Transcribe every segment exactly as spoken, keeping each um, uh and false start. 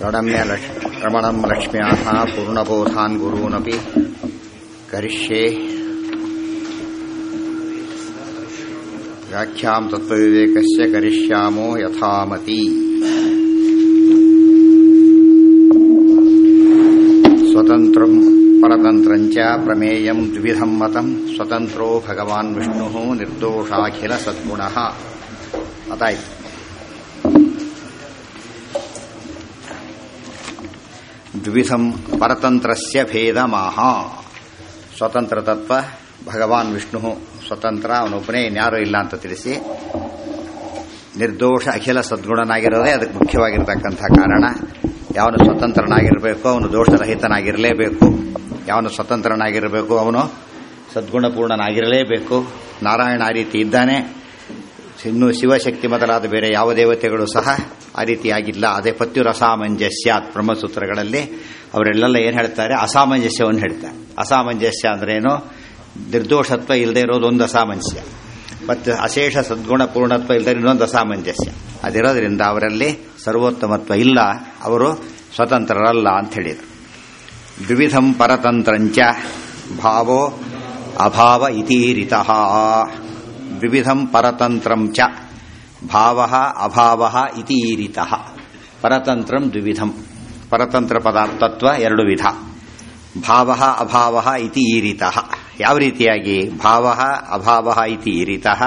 रणम्य रमणं लक्ष्म्याः पूर्णबोधान् गुरूनपि करिष्ये व्याख्यां तत्त्वविवेकस्य करिष्यामो यथामति। स्वतन्त्रं परतन्त्रं च प्रमेयं द्विविधं मतं स्वतन्त्रो भगवान् विष्णुः निर्दोषाखिल सद्गुणः। ಅದಾಯ್ತು. ದ್ವಿಧಂ ಪರತಂತ್ರಸ್ಯ ಭೇದಮಾಹ. ಸ್ವತಂತ್ರ ತತ್ವ ಭಗವಾನ್ ವಿಷ್ಣು ಸ್ವತಂತ್ರ, ಅವನೊಬ್ಬನೇ, ಇನ್ಯಾರೂ ಇಲ್ಲ ಅಂತ ತಿಳಿಸಿ, ನಿರ್ದೋಷ ಅಖಿಲ ಸದ್ಗುಣನಾಗಿರೋದೇ ಅದಕ್ಕೆ ಮುಖ್ಯವಾಗಿರ್ತಕ್ಕಂಥ ಕಾರಣ. ಯಾವನು ಸ್ವತಂತ್ರನಾಗಿರಬೇಕು ಅವನು ದೋಷರಹಿತನಾಗಿರಲೇಬೇಕು. ಯಾವನು ಸ್ವತಂತ್ರನಾಗಿರಬೇಕು ಅವನು ಸದ್ಗುಣಪೂರ್ಣನಾಗಿರಲೇಬೇಕು. ನಾರಾಯಣ ಆ ರೀತಿ ಇದ್ದಾನೆ. ಇನ್ನು ಶಿವಶಕ್ತಿ ಮೊದಲಾದ ಬೇರೆ ಯಾವ ದೇವತೆಗಳು ಸಹ ಆ ರೀತಿಯಾಗಿಲ್ಲ. ಅದೇ ಪತ್ಯುರಸಾಮಂಜಸ್ಯಾತ್ ಬ್ರಹ್ಮಸೂತ್ರಗಳಲ್ಲಿ ಅವರೆಲ್ಲ ಏನು ಹೇಳ್ತಾರೆ, ಅಸಾಮಂಜಸ್ಯವನ್ನು ಹೇಳ್ತಾರೆ. ಅಸಾಮಂಜಸ್ಯ ಅಂದ್ರೇನು? ನಿರ್ದೋಷತ್ವ ಇಲ್ಲದೆ ಇರೋದು ಒಂದು ಅಸಾಮಂಜಸ್ಯ, ಮತ್ತು ಅಶೇಷ ಸದ್ಗುಣ ಪೂರ್ಣತ್ವ ಇಲ್ಲದೆ ಇನ್ನೊಂದು ಅಸಾಮಂಜಸ್ಯ. ಅದಿರೋದ್ರಿಂದ ಅವರಲ್ಲಿ ಸರ್ವೋತ್ತಮತ್ವ ಇಲ್ಲ, ಅವರು ಸ್ವತಂತ್ರರಲ್ಲ ಅಂತ ಹೇಳಿದರು. ದ್ವಿವಿಧಂ ಪರತಂತ್ರಂಚ ಭಾವೋ ಅಭಾವ ಇತೀರಿತಃ. ದ್ವಿವಿಧಂ ಪರತಂತ್ರಂ ಚ ಭಾವಃ ಅಭಾವಃ ಇತೀರಿತಃ. ಪರತಂತ್ರಂ ದ್ವಿವಿಧಂ, ಪರತಂತ್ರ ಪದಾರ್ಥತ್ವ ಎರಡು ವಿಧ. ಭಾವಃ ಅಭಾವಃ ಇತಿ ಈರಿತಃ. ಯಾವ ರೀತಿಯಾಗಿ? ಭಾವಃ ಅಭಾವಃ ಇತಿ ಈರಿತಃ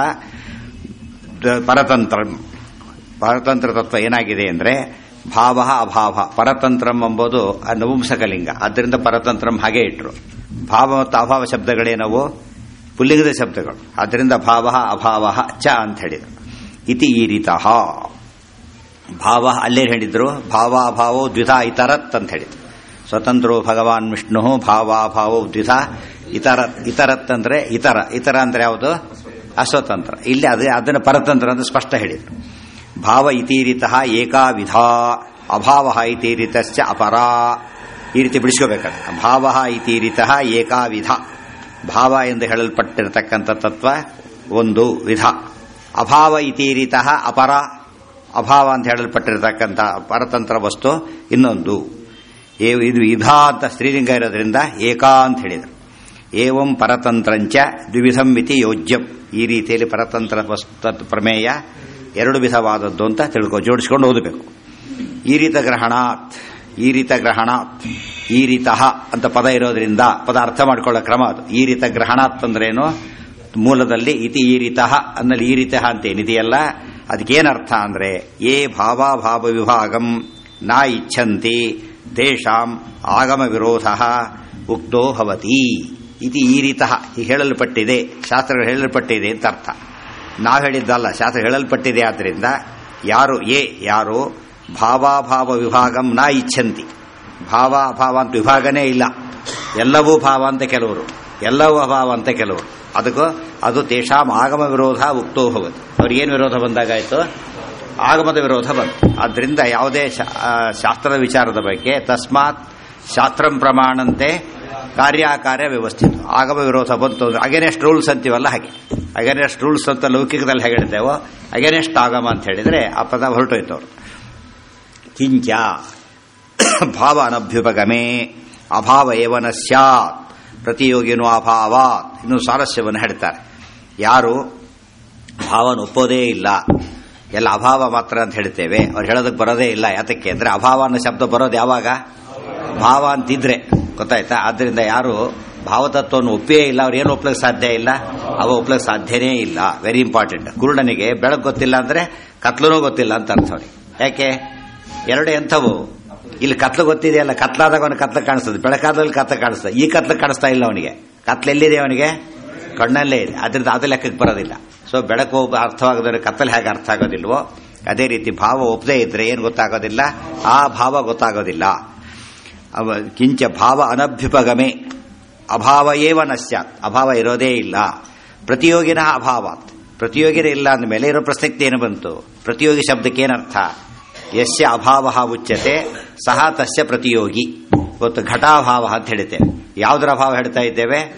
ಪರತಂತ್ರಂ. ಪರತಂತ್ರ ತತ್ವ ಏನಾಗಿದೆ ಅಂದರೆ ಭಾವಃ ಅಭಾವ. ಪರತಂತ್ರಂ ಎಂಬುದು ನಪುಂಸಕಲಿಂಗ, ಆದ್ದರಿಂದ ಪರತಂತ್ರಂ ಹಾಗೆ ಇಟ್ಟರು. ಭಾವ ಮತ್ತು ಅಭಾವ ಶಬ್ದಗಳೇನವು? ಪುಲ್ಲಿಂಗದ ಶಬ್ದಗಳು. ಆದ್ದರಿಂದ ಭಾವ ಅಭಾವ ಚ ಅಂತ ಹೇಳಿದರು. ಇತಿ ಈರಿತಃ. ಭಾವ ಅಲ್ಲೇ ಹೇಳಿದ್ರು, ಭಾವ ಅಭಾವೋ ದ್ವಿಧ ಇತರತ್ ಅಂತ ಹೇಳಿದ್ರು. ಸ್ವತಂತ್ರೋ ಭಗವಾನ್ ವಿಷ್ಣು ಭಾವಾಭಾವೋ ದ್ವಿಧ ಇತರತ್. ಇತರತ್ ಅಂದ್ರೆ ಇತರ. ಇತರ ಅಂದ್ರೆ ಯಾವುದು? ಅಸ್ವತಂತ್ರ. ಇಲ್ಲಿ ಅದೇ ಅದನ್ನು ಪರತಂತ್ರ ಅಂತ ಸ್ಪಷ್ಟ ಹೇಳಿದ್ರು. ಭಾವ ಇತೀರಿತಃ ಏಕಾವಿಧ, ಅಭಾವ ಇತೀರಿತಶ್ಚ ಅಪರ. ಈ ರೀತಿ ಬಿಡಿಸ್ಕೋಬೇಕಾದ್ರೆ ಭಾವ ಇತೀರಿತಃ ಏಕಾವಿಧ. ಭಾವ ಎಂದು ಹೇಳಲ್ಪಟ್ಟಿರತಕ್ಕಂಥ ತತ್ವ ಒಂದು ವಿಧ. ಅಭಾವ ಇತೀರಿತಃ ಅಪರ. ಅಭಾವ ಅಂತ ಹೇಳಲ್ಪಟ್ಟಿರತಕ್ಕಂಥ ಪರತಂತ್ರ ವಸ್ತು ಇನ್ನೊಂದು. ಇದು ವಿಧ ಅಂತ ಸ್ತ್ರೀಲಿಂಗ ಇರೋದ್ರಿಂದ ಏಕಾ ಅಂತ ಹೇಳಿದರು. ಏವಂ ಪರತಂತ್ರಂಚ ದ್ವಿವಿಧಂ ಇತಿ ಯೋಜ್ಯಂ. ಈ ರೀತಿಯಲ್ಲಿ ಪರತಂತ್ರ ವಸ್ತು ಪ್ರಮೇಯ ಎರಡು ವಿಧವಾದದ್ದು ಅಂತ ತಿಳ್ಕೊ, ಜೋಡಿಸ್ಕೊಂಡು ಓದಬೇಕು. ಈರಿತ ಗ್ರಹಣಾತ್, ಈರಿತ ಗ್ರಹಣಾತ್, ಈರಿತಃ ಅಂತ ಪದ ಇರೋದ್ರಿಂದ ಪದ ಅರ್ಥ ಮಾಡ್ಕೊಳ್ಳೋ ಕ್ರಮ ಅದು. ಈರಿತ ಗ್ರಹಣಾತ್ ಅಂದ್ರೇನು? ಮೂಲದಲ್ಲಿ ಇತಿ ಈರಿತಃ ಅನ್ನಲ್ಲಿ ಈರಿತಃ ಅಂತ ಏನಿದೆಯಲ್ಲ ಅದಕ್ಕೇನರ್ಥ ಅಂದ್ರೆ ಯೇ ಭಾವಾಭಾವ ವಿಭಾಗಂ ನ ಇಚ್ಛಂತಿ ತೇಷಾಂ ಆಗಮ ವಿರೋಧ ಉಕ್ತೋ ಭವತಿ. ಇತಿ ಈರಿತಃ. ಈ ಹೇಳಲ್ಪಟ್ಟಿದೆ, ಶಾಸ್ತ್ರಗಳು ಹೇಳಲ್ಪಟ್ಟಿದೆ ಅಂತ ಅರ್ಥ. ನಾವು ಹೇಳಿದ್ದಲ್ಲ, ಶಾಸ್ತ್ರ ಹೇಳಲ್ಪಟ್ಟಿದೆ. ಆದ್ದರಿಂದ ಯಾರು ಯೇ ಯಾರು ಭಾವಾಭಾವ ವಿಭಾಗಂ ನ ಇಚ್ಛಂತಿ. ಭಾವ ಅಭಾವ ಅಂತ ವಿಭಾಗನೇ ಇಲ್ಲ, ಎಲ್ಲವೂ ಭಾವ ಅಂತ ಕೆಲವರು, ಎಲ್ಲವೂ ಅಭಾವ ಅಂತ ಕೆಲವರು. ಅದಕ್ಕೂ ಅದು ತೇಷಾಂ ಆಗಮ ವಿರೋಧ ಉಕ್ತೋ ಭವತಿ. ಅವ್ರಿಗೇನು ವಿರೋಧ ಬಂದಾಗಾಯ್ತು? ಆಗಮದ ವಿರೋಧ ಬಂತು. ಆದ್ದರಿಂದ ಯಾವುದೇ ಶಾಸ್ತ್ರದ ವಿಚಾರದ ಬಗ್ಗೆ ತಸ್ಮಾತ್ ಶಾಸ್ತ್ರಂ ಪ್ರಮಾಣಂತೆ ಕಾರ್ಯಾಕಾರ್ಯ ವ್ಯವಸ್ಥಿತ. ಆಗಮ ವಿರೋಧ ಬಂತು ಅಂದ್ರೆ ಅಗೇನೆಸ್ಟ್ ರೂಲ್ಸ್ ಅಂತೀವಲ್ಲ ಹಾಗೆ. ಅಗೇನೆಸ್ಟ್ ರೂಲ್ಸ್ ಅಂತ ಲೌಕಿಕದಲ್ಲಿ ಹೇಗೆ ಹೇಳ್ತೇವೋ ಅಗೇನೆಸ್ಟ್ ಆಗಮ ಅಂತ ಹೇಳಿದ್ರೆ ಆ ಪದ ಹೊರಟೋಯ್ತವ್ರು. ಕಿಂಚ ಭಾವ ಅನಭ್ಯುಪಗಮೇ ಅಭಾವ ಏವನ ಸ್ಯಾತ್ ಪ್ರತಿಯೋಗಿನೋ ಅಭಾವ. ಇನ್ನು ಸ್ವಾರಸ್ಯವನ್ನು ಹೇಳ್ತಾರೆ. ಯಾರು ಭಾವನ ಒಪ್ಪೋದೇ ಇಲ್ಲ, ಎಲ್ಲ ಅಭಾವ ಮಾತ್ರ ಅಂತ ಹೇಳ್ತೇವೆ, ಅವ್ರು ಹೇಳೋದಕ್ಕೆ ಬರೋದೇ ಇಲ್ಲ. ಯಾತಕ್ಕೆ ಅಂದ್ರೆ ಅಭಾವ ಅನ್ನೋ ಶಬ್ದ ಬರೋದು ಯಾವಾಗ? ಭಾವ ಅಂತಿದ್ರೆ, ಗೊತ್ತಾಯ್ತಾ? ಆದ್ದರಿಂದ ಯಾರು ಭಾವತತ್ವವನ್ನು ಒಪ್ಪಿಯೇ ಇಲ್ಲ, ಅವ್ರು ಏನು ಒಪ್ಲಕ್ಕೆ ಸಾಧ್ಯ ಇಲ್ಲ, ಅವ ಒಪ್ಲಕ್ಕೆ ಸಾಧ್ಯನೇ ಇಲ್ಲ. Very important. ಕುರುಡನಿಗೆ ಬೆಳಕು ಗೊತ್ತಿಲ್ಲ ಅಂದ್ರೆ ಕತ್ಲೂ ಗೊತ್ತಿಲ್ಲ ಅಂತ ಅರ್ಥ. ಅವ್ರಿಗೆ ಯಾಕೆ? ಎರಡು ಎಂಥವು? ಇಲ್ಲಿ ಕತ್ಲು ಗೊತ್ತಿದೆಯಲ್ಲ, ಕತ್ಲಾದಾಗ ಅವನಿಗೆ ಕತ್ಲ ಕಾಣಿಸ್ತದೆ, ಬೆಳಕಾದಲ್ಲಿ ಕತ್ಲ ಕಾಣಿಸ್ತದೆ. ಈ ಕತ್ಲ ಕಾಣಿಸ್ತಾ ಇಲ್ಲ ಅವನಿಗೆ. ಕತ್ಲೆಲ್ಲಿದೆ ಅವನಿಗೆ? ಕಣ್ಣಲ್ಲೇ ಇದೆ. ಅದರಿಂದ ಅದು ಲೆಕ್ಕಕ್ಕೆ ಬರೋದಿಲ್ಲ. ಸೊ ಬೆಳಕು ಅರ್ಥವಾಗದ್ರೆ ಕತ್ತಲೆ ಹೇಗೆ ಅರ್ಥ ಆಗೋದಿಲ್ವೋ ಅದೇ ರೀತಿ ಭಾವ ಒಪ್ಪದೇ ಇದ್ರೆ ಏನು ಗೊತ್ತಾಗೋದಿಲ್ಲ? ಆ ಭಾವ ಗೊತ್ತಾಗೋದಿಲ್ಲ. ಕಿಂಚ ಭಾವ ಅನಭ್ಯುಪಗಮೆ ಅಭಾವ ಏವ ನ ಸ್ಯಾತ್. ಅಭಾವ ಇರೋದೇ ಇಲ್ಲ. ಪ್ರತಿಯೋಗಿನ ಅಭಾವಾತ್. ಪ್ರತಿಯೋಗಿನೇ ಇಲ್ಲ ಅಂದಮೇಲೆ ಇರೋ ಪ್ರಸಕ್ತಿ ಏನು ಬಂತು? ಪ್ರತಿಯೋಗಿ ಶಬ್ದಕ್ಕೆ ಏನರ್ಥ? ಯಸ್ಯ ಅಭಾವ ಉಚ್ಯತೆ ಸಹ ತಸ್ಯ ಪ್ರತಿಯೋಗಿ. ಇವತ್ತು ಘಟಾಭಾವ ಅಂತ ಹೇಳ್ತೇವೆ. ಯಾವುದರ ಅಭಾವ ಹೇಳ್ತಾ ಇದ್ದೇವೆ?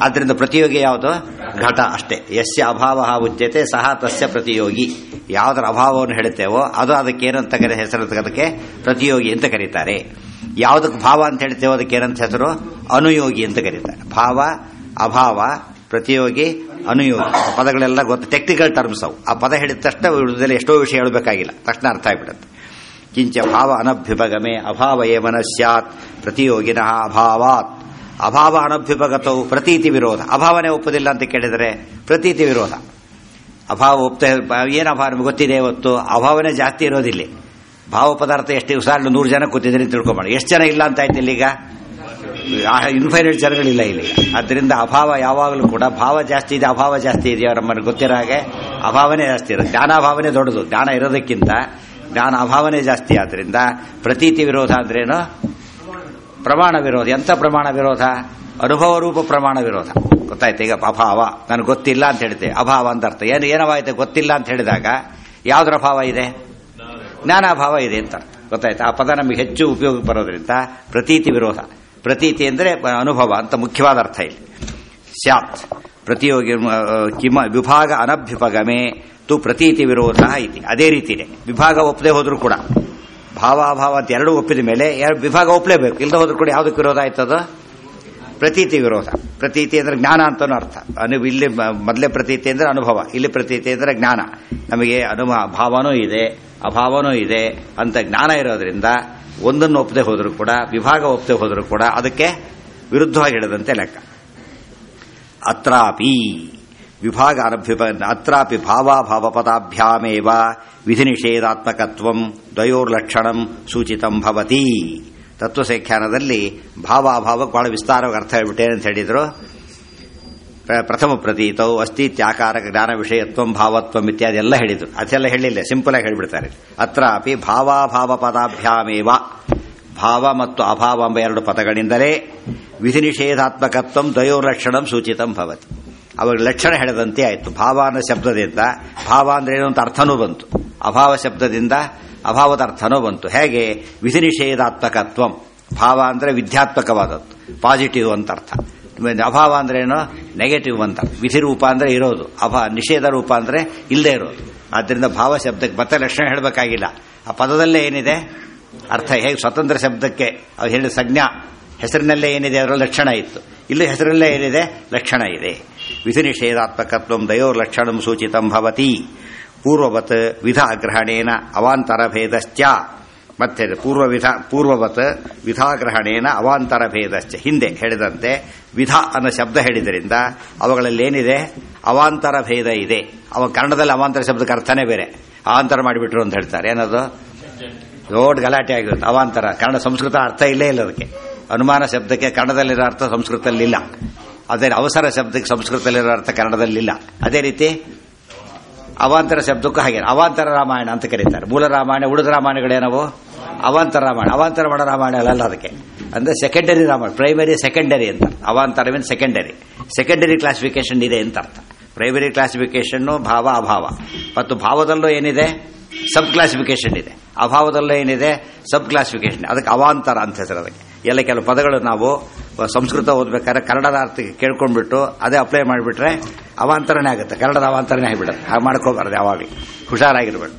ಆದ್ರಿಂದ ಪ್ರತಿಯೋಗಿ ಯಾವುದು? ಘಟ ಅಷ್ಟೇ. ಯಸ್ಯ ಅಭಾವ ಉಚ್ಯತೆ ಸಹ ತಸ್ಯ ಪ್ರತಿಯೋಗಿ. ಯಾವುದರ ಅಭಾವವನ್ನು ಹೇಳುತ್ತೇವೋ ಅದು ಅದಕ್ಕೆ ಏನಂತ ಕರೆ ಹೆಸರು? ಅದಕ್ಕೆ ಪ್ರತಿಯೋಗಿ ಅಂತ ಕರೀತಾರೆ. ಯಾವುದಕ್ಕೆ ಭಾವ ಅಂತ ಹೇಳ್ತೇವೋ ಅದಕ್ಕೆ ಏನಂತ ಹೆಸರು? ಅನುಯೋಗಿ ಅಂತ ಕರೀತಾರೆ. ಭಾವ, ಅಭಾವ, ಪ್ರತಿಯೋಗಿ, ಅನುಯೋಗಿ ಪದಗಳೆಲ್ಲ ಗೊತ್ತು, ಟೆಕ್ನಿಕಲ್ ಟರ್ಮ್ಸ್ ಅವು. ಆ ಪದ ಹೇಳಿದ ತಕ್ಷಣ ಉಳಿದಲ್ಲಿ ಎಷ್ಟೋ ವಿಷಯ ಹೇಳಬೇಕಾಗಿಲ್ಲ, ತಕ್ಷಣ ಅರ್ಥ ಆಗಿಬಿಡುತ್ತೆ. ಕಿಂಚ ಭಾವ ಅನಭ್ಯುಪಗಮೆ ಅಭಾವ ಏವನ ಸ್ಯಾತ್ ಪ್ರತಿಯೋಗಿನಃ ಅಭಾವಾತ್. ಅಭಾವ ಅನಭ್ಯುಪಗತವು ಪ್ರತೀತಿ ವಿರೋಧ. ಅಭಾವನೆ ಒಪ್ಪುದಿಲ್ಲ ಅಂತ ಕೇಳಿದರೆ ಪ್ರತೀತಿ ವಿರೋಧ. ಅಭಾವ ಒಪ್ತ ಏನು ಅಭಾವ ನಮ್ಗೆ ಗೊತ್ತಿದೆ ಇವತ್ತು? ಅಭಾವನೆ ಜಾಸ್ತಿ ಇರೋದಿಲ್ಲ. ಭಾವ ಪದಾರ್ಥ ಎಷ್ಟು ಉದಾಹರಣೆ ನೂರು ಜನ ಕೂತಿದ್ರೆ ತಿಳ್ಕೊಂಬೇಡ, ಎಷ್ಟು ಜನ ಇಲ್ಲ ಅಂತ ಆಯ್ತಿಲ್ಲ ಈಗ? ಇನ್ಫೈನೈಟ್ ಜನಗಳಿಲ್ಲ ಇಲ್ಲಿ. ಆದ್ದರಿಂದ ಅಭಾವ ಯಾವಾಗಲೂ ಕೂಡ ಭಾವ ಜಾಸ್ತಿ ಇದೆ, ಅಭಾವ ಜಾಸ್ತಿ ಇದೆಯೋ ನಮ್ಮನ್ನು ಗೊತ್ತಿರೋ ಹಾಗೆ ಅಭಾವನೆ ಜಾಸ್ತಿ ಇರೋದು. ಜ್ಞಾನಾಭಾವನೆ ದೊಡ್ಡದು, ಜ್ಞಾನ ಇರೋದಕ್ಕಿಂತ ಜ್ಞಾನ ಅಭಾವನೆ ಜಾಸ್ತಿ. ಆದ್ರಿಂದ ಪ್ರತೀತಿ ವಿರೋಧ ಅಂದ್ರೇನು? ಪ್ರಮಾಣ ವಿರೋಧ. ಎಂಥ ಪ್ರಮಾಣ ವಿರೋಧ? ಅನುಭವ ರೂಪ ಪ್ರಮಾಣ ವಿರೋಧ. ಗೊತ್ತಾಯ್ತು? ಈಗ ಅಭಾವ ನನಗೆ ಗೊತ್ತಿಲ್ಲ ಅಂತ ಹೇಳ್ತೇವೆ, ಅಭಾವ ಅಂತ ಅರ್ಥ ಏನು? ಏನವಾಯ್ತು? ಗೊತ್ತಿಲ್ಲ ಅಂತ ಹೇಳಿದಾಗ ಯಾವ್ದ್ರ ಅಭಾವ ಇದೆ? ಜ್ಞಾನಾಭಾವ ಇದೆ ಅಂತ ಅರ್ಥ. ಗೊತ್ತಾಯ್ತು? ಆ ಪದ ನಮಗೆ ಹೆಚ್ಚು ಉಪಯೋಗಕ್ಕೆ ಬರೋದ್ರಿಂದ ಪ್ರತೀತಿ ವಿರೋಧ. ಪ್ರತೀತಿ ಅಂದರೆ ಅನುಭವ ಅಂತ ಮುಖ್ಯವಾದ ಅರ್ಥ ಇಲ್ಲಿ. ಸ್ಯಾತ್ ಪ್ರತಿಯೋಗಿ ಕಿಮ ವಿಭಾಗ ಅನಭ್ಯುಪಗಮೆ ತು ಪ್ರತೀತಿ ವಿರೋಧ ಇತಿ. ಅದೇ ರೀತಿನೇ ವಿಭಾಗ ಒಪ್ಪದೆ ಹೋದ್ರೂ ಕೂಡ ಭಾವಾಭಾವ ಅಂತ ಎರಡು ಒಪ್ಪಿದ ಮೇಲೆ ಎರಡು ವಿಭಾಗ ಒಪ್ಪಲೇಬೇಕು. ಇಲ್ಲದೆ ಹೋದ್ರೂ ಕೂಡ ಯಾವುದಕ್ಕೆ ವಿರೋಧ ಆಯ್ತದ? ಪ್ರತೀತಿ ವಿರೋಧ. ಪ್ರತೀತಿ ಅಂದ್ರೆ ಜ್ಞಾನ ಅಂತನೂ ಅರ್ಥ. ಅನು ಇಲ್ಲಿ ಮೊದಲೇ ಪ್ರತೀತಿ ಅಂದ್ರೆ ಅನುಭವ, ಇಲ್ಲಿ ಪ್ರತೀತಿ ಅಂದ್ರೆ ಜ್ಞಾನ. ನಮಗೆ ಅನುಭವ ಭಾವನೂ ಇದೆ, ಅಭಾವನೂ ಇದೆ ಅಂತ ಜ್ಞಾನ ಇರೋದ್ರಿಂದ ಒಂದನ್ನು ಒಪ್ಪದೆ ಹೋದರೂ ಕೂಡ, ವಿಭಾಗ ಒಪ್ಪದೆ ಹೋದರೂ ಕೂಡ ಅದಕ್ಕೆ ವಿರುದ್ಧವಾಗಿ ಹೇಳಿದಂತೆ ಲೆಕ್ಕ. ಅತ್ರಾಪಿ ವಿಭಾಗ ಅನಭ್ಯುಪ ಅತ್ರಾಪಿ ಭಾವಾಭಾವ ಪದಾಭ್ಯಾಮೇವ ವಿಧಿ ನಿಷೇಧಾತ್ಮಕತ್ವಂ ದ್ವಯೋರ್ಲಕ್ಷಣಂ ಸೂಚಿತಂ ಭವತಿ. ತತ್ವಸಂಖ್ಯಾನದಲ್ಲಿ ಭಾವಾಭಾವಕ್ಕೆ ಬಹಳ ವಿಸ್ತಾರವಾಗಿ ಅರ್ಥ ಹೇಳ್ಬಿಟ್ಟೇನೆ ಅಂತ ಹೇಳಿದ್ರು. ಪ್ರಥಮ ಪ್ರತೀತೌ ಅಸ್ತಿತ್ಯಾಕಾರ ಜ್ಞಾನ ವಿಷಯತ್ವಂ ಭಾವತ್ವಂ ಇತ್ಯಾದಿ ಎಲ್ಲ ಹೇಳಿದ್ರು. ಅದೆಲ್ಲ ಹೇಳಿಲ್ಲ, ಸಿಂಪಲ್ ಆಗಿ ಹೇಳಿಬಿಡ್ತಾರೆ. ಅತ್ರಾಪಿ ಭಾವಾಭಾವ ಪದಾಭ್ಯಾಮೇವ, ಭಾವ ಮತ್ತು ಅಭಾವ ಎಂಬ ಎರಡು ಪದಗಳಿಂದಲೇ ವಿಧಿ ನಿಷೇಧಾತ್ಮಕತ್ವಂ ದ್ವಯೋರ್ಲಕ್ಷಣಂ ಸೂಚಿತಂ ಭವತಿ. ಅವಾಗ ಲಕ್ಷಣ ಹೇಳಿದಂತೆ ಆಯಿತು. ಭಾವ ಅನ್ನೋ ಶಬ್ದದಿಂದ ಭಾವ ಅಂದ್ರೆ ಏನು ಅಂತ ಅರ್ಥನೂ ಬಂತು, ಅಭಾವ ಶಬ್ದದಿಂದ ಅಭಾವದ ಅರ್ಥನೂ ಬಂತು. ಹೇಗೆ? ವಿಧಿ ನಿಷೇಧಾತ್ಮಕತ್ವಂ. ಭಾವ ಅಂದ್ರೆ ವಿಧ್ಯಾತ್ಮಕವಾದದ್ದು, ಪಾಸಿಟಿವ್ ಅಂತ ಅರ್ಥ. ಅಭಾವ ಅಂದ್ರೆ ಏನು? ನೆಗೆಟಿವ್ ಅಂತ. ವಿಧಿ ರೂಪ ಅಂದ್ರೆ ಇರೋದು, ಅಭಾ ನಿಷೇಧ ರೂಪ ಅಂದ್ರೆ ಇಲ್ಲದೆ ಇರೋದು. ಆದ್ದರಿಂದ ಭಾವ ಶಬ್ದಕ್ಕೆ ಮತ್ತೆ ಲಕ್ಷಣ ಹೇಳಬೇಕಾಗಿಲ್ಲ, ಆ ಪದದಲ್ಲೇ ಏನಿದೆ ಅರ್ಥ. ಹೇಗೆ ಸ್ವತಂತ್ರ ಶಬ್ದಕ್ಕೆ ಅವ್ರು ಹೇಳಿದ ಸಂಜ್ಞಾ ಹೆಸರಿನಲ್ಲೇ ಏನಿದೆ ಅದರ ಲಕ್ಷಣ ಇತ್ತು, ಇಲ್ಲಿ ಹೆಸರಲ್ಲೇ ಏನಿದೆ ಲಕ್ಷಣ ಇದೆ. ವಿಧಿ ನಿಷೇಧಾತ್ಮಕತ್ವಂ ದಯೋರ್ ಲಕ್ಷಣಂ ಸೂಚಿತಂ ಭವತಿ. ಪೂರ್ವವತ್ ವಿಧ ಗ್ರಹಣೇನ ಅವಾಂತರ ಭೇದಶ್ಚ. ಮತ್ತೆ ಪೂರ್ವವಿಧ ಪೂರ್ವವತ್ ವಿಧಾಗ್ರಹಣೇನ ಅವಾಂತರ ಭೇದಶ್ಚ. ಹಿಂದೆ ಹೇಳಿದಂತೆ ವಿಧ ಅನ್ನೋ ಶಬ್ದ ಹೇಳಿದ್ರಿಂದ ಅವುಗಳಲ್ಲಿ ಏನಿದೆ? ಅವಾಂತರ ಭೇದ ಇದೆ. ಅವ ಕನ್ನಡದಲ್ಲಿ ಅವಾಂತರ ಶಬ್ದಕ್ಕೆ ಅರ್ಥನೇ ಬೇರೆ, ಅವಾಂತರ ಮಾಡಿಬಿಟ್ರು ಅಂತ ಹೇಳ್ತಾರೆ. ಏನದು? ದೊಡ್ಡ ಗಲಾಟೆ ಆಗಿರುತ್ತೆ. ಅವಾಂತರ ಕನ್ನಡ ಸಂಸ್ಕೃತ ಅರ್ಥ ಇಲ್ಲೇ ಇಲ್ಲ ಅದಕ್ಕೆ. ಅನುಮಾನ ಶಬ್ದಕ್ಕೆ ಕನ್ನಡದಲ್ಲಿರೋ ಅರ್ಥ ಸಂಸ್ಕೃತದಲ್ಲಿಲ್ಲ. ಅದೇ ಅವಸರ ಶಬ್ದಕ್ಕೆ ಸಂಸ್ಕೃತದಲ್ಲಿರೋ ಅರ್ಥ ಕನ್ನಡದಲ್ಲಿಲ್ಲ. ಅದೇ ರೀತಿ ಅವಾಂತರ ಶಬ್ದಕ್ಕೂ ಹಾಗೆ ಅವಾಂತರ ರಾಮಾಯಣ ಅಂತ ಕರೀತಾರೆ. ಮೂಲ ರಾಮಾಯಣ, ಉಳಿದ ರಾಮಾಯಣಗಳೇನವು? ಅವಾಂತರ ರಾಮಾಯಣ. ಅವಾಂತರ ಮಾಡೋ ರಾಮಾಯಣ ಅಲ್ಲ ಅದಕ್ಕೆ. ಅಂದ್ರೆ ಸೆಕೆಂಡರಿ ರಾಮಾಯಣ, ಪ್ರೈಮರಿ ಸೆಕೆಂಡರಿ ಅಂತ. ಅವಾಂತರ ಮೀನ್ ಸೆಕೆಂಡರಿ, ಸೆಕೆಂಡರಿ ಕ್ಲಾಸಿಫಿಕೇಶನ್ ಇದೆ ಅಂತ ಅರ್ಥ. ಪ್ರೈಮರಿ ಕ್ಲಾಸಿಫಿಕೇಶನ್ ಭಾವ ಅಭಾವ, ಮತ್ತು ಭಾವದಲ್ಲೂ ಏನಿದೆ? ಸಬ್ ಕ್ಲಾಸಿಫಿಕೇಶನ್ ಇದೆ. ಅಭಾವದಲ್ಲೂ ಏನಿದೆ? Sub classification. ಅದಕ್ಕೆ ಅವಾಂತರ ಅಂತ ಹೆಸರು ಅದಕ್ಕೆ. ಎಲ್ಲ ಕೆಲವು ಪದಗಳು ನಾವು ಸಂಸ್ಕೃತ ಓದ್ಬೇಕಾದ್ರೆ ಕನ್ನಡದ ಅರ್ಥಕ್ಕೆ ಕೇಳ್ಕೊಂಡ್ಬಿಟ್ಟು ಅದೇ ಅಪ್ಲೈ ಮಾಡಿಬಿಟ್ರೆ ಅವಾಂತರನೇ ಆಗುತ್ತೆ, ಕನ್ನಡದ ಅವಾಂತರನೇ ಆಗಿಬಿಡುತ್ತೆ. ಹಾಗೆ ಮಾಡ್ಕೋಬಾರ್ದು, ಯಾವಾಗಲೂ ಹುಷಾರಾಗಿರ್ಬೇಡ.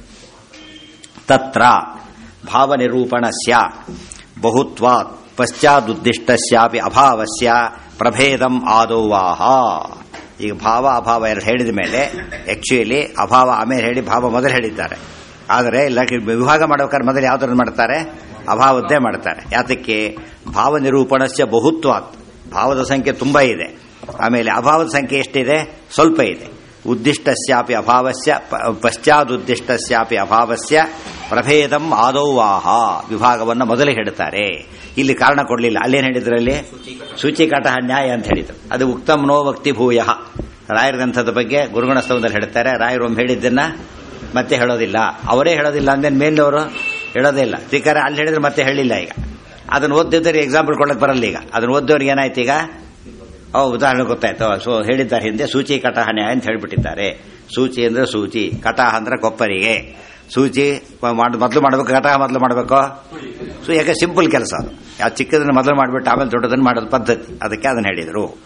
ತತ್ರ ಭಾವ ನಿರೂಪಣಸ್ಯ ಬಹುತ್ವಾತ್ ಪಶ್ಚಾದುದ್ದಿಷ್ಟಸ್ಯಾಪಿ ಅಭಾವಸ್ಯ ಪ್ರಭೇದಂ ಆದೌವಾಹ. ಈಗ ಭಾವ ಅಭಾವ ಎರಡು ಹೇಳಿದ ಮೇಲೆ ಆಕ್ಚುಲಿ ಅಭಾವ ಆಮೇಲೆ ಹೇಳಿ ಭಾವ ಮೊದಲು ಹೇಳಿದ್ದಾರೆ. ಆದರೆ ವಿಭಾಗ ಮಾಡಬೇಕಾದ್ರೆ ಮೊದಲು ಯಾವ್ದನ್ನು ಮಾಡ್ತಾರೆ? ಅಭಾವದ್ದೇ ಮಾಡ್ತಾರೆ. ಯಾತಕ್ಕೆ? ಭಾವ ನಿರೂಪಣಸ್ಯ ಬಹುತ್ವಾತ್, ಭಾವದ ಸಂಖ್ಯೆ ತುಂಬಾ ಇದೆ, ಆಮೇಲೆ ಅಭಾವದ ಸಂಖ್ಯೆ ಎಷ್ಟಿದೆ? ಸ್ವಲ್ಪ ಇದೆ. ಉದ್ದಿಷ್ಟಸ್ಯಾಪಿ ಅಭಾವಸ್ಯ ಪಶ್ಚಾದುದ್ದಿಷ್ಟಸ್ಯಾಪಿ ಅಭಾವಸ್ಯ ಪ್ರಭೇದಂ ಆದೌವಾಹ. ವಿಭಾಗವನ್ನು ಮೊದಲೇ ಹೇಳ್ತಾರೆ. ಇಲ್ಲಿ ಕಾರಣ ಕೊಡಲಿಲ್ಲ. ಅಲ್ಲೇನು ಹೇಳಿದ್ರಲ್ಲಿ? ಸೂಚಿಕಾಟ ನ್ಯಾಯ ಅಂತ ಹೇಳಿದ್ರು. ಅದು ಉಕ್ತಂ ನೋ ವಕ್ತಿ ಭೂಯ. ರಾಯರ ಗ್ರಂಥದ ಬಗ್ಗೆ ಗುರುಗಣ ಸ್ತವದಲ್ಲಿ ಹೇಳ್ತಾರೆ. ರಾಯರು ಒಮ್ಮೆ ಹೇಳಿದ್ದನ್ನ ಮತ್ತೆ ಹೇಳೋದಿಲ್ಲ, ಅವರೇ ಹೇಳೋದಿಲ್ಲ ಅಂದೇನು ಮೇಲಿನವರು ಹೇಳೋದೇ ಇಲ್ಲ. ಟೀಕಾರ ಅಲ್ಲಿ ಹೇಳಿದ್ರೆ ಮತ್ತೆ ಹೇಳಿಲ್ಲ. ಈಗ ಅದನ್ನು ಓದಿದ್ರೆ ಎಕ್ಸಾಂಪಲ್ ಕೊಡಕ್ಕೆ ಬರಲ್ಲ. ಈಗ ಅದನ್ನು ಓದ್ದವ್ರಿಗೆ ಏನಾಯ್ತು? ಈಗ ಓ ಉದಾಹರಣೆ ಗೊತ್ತಾಯ್ತು. ಸೊ ಹೇಳಿದ್ದಾರೆ ಹಿಂದೆ ಸೂಚಿ ಕಟಾಹ ನ್ಯಾಯ ಅಂತ ಹೇಳಿಬಿಟ್ಟಿದ್ದಾರೆ. ಸೂಚಿ ಅಂದ್ರೆ ಸೂಚಿ, ಕಟಾಹ ಅಂದ್ರೆ ಕೊಪ್ಪರಿಗೆ. ಸೂಚಿ ಮೊದಲು ಮಾಡಬೇಕು, ಕಟಾಹ ಮೊದಲು ಮಾಡಬೇಕು. ಸೊ ಯಾಕೆ ಸಿಂಪಲ್ ಕೆಲಸ ಅದು. ಯಾವ ಚಿಕ್ಕದನ್ನು ಮೊದಲು ಮಾಡಿಬಿಟ್ಟು ಆಮೇಲೆ ದೊಡ್ಡದನ್ನು ಮಾಡೋದು ಪದ್ಧತಿ. ಅದಕ್ಕೆ ಅದನ್ನು ಹೇಳಿದರು.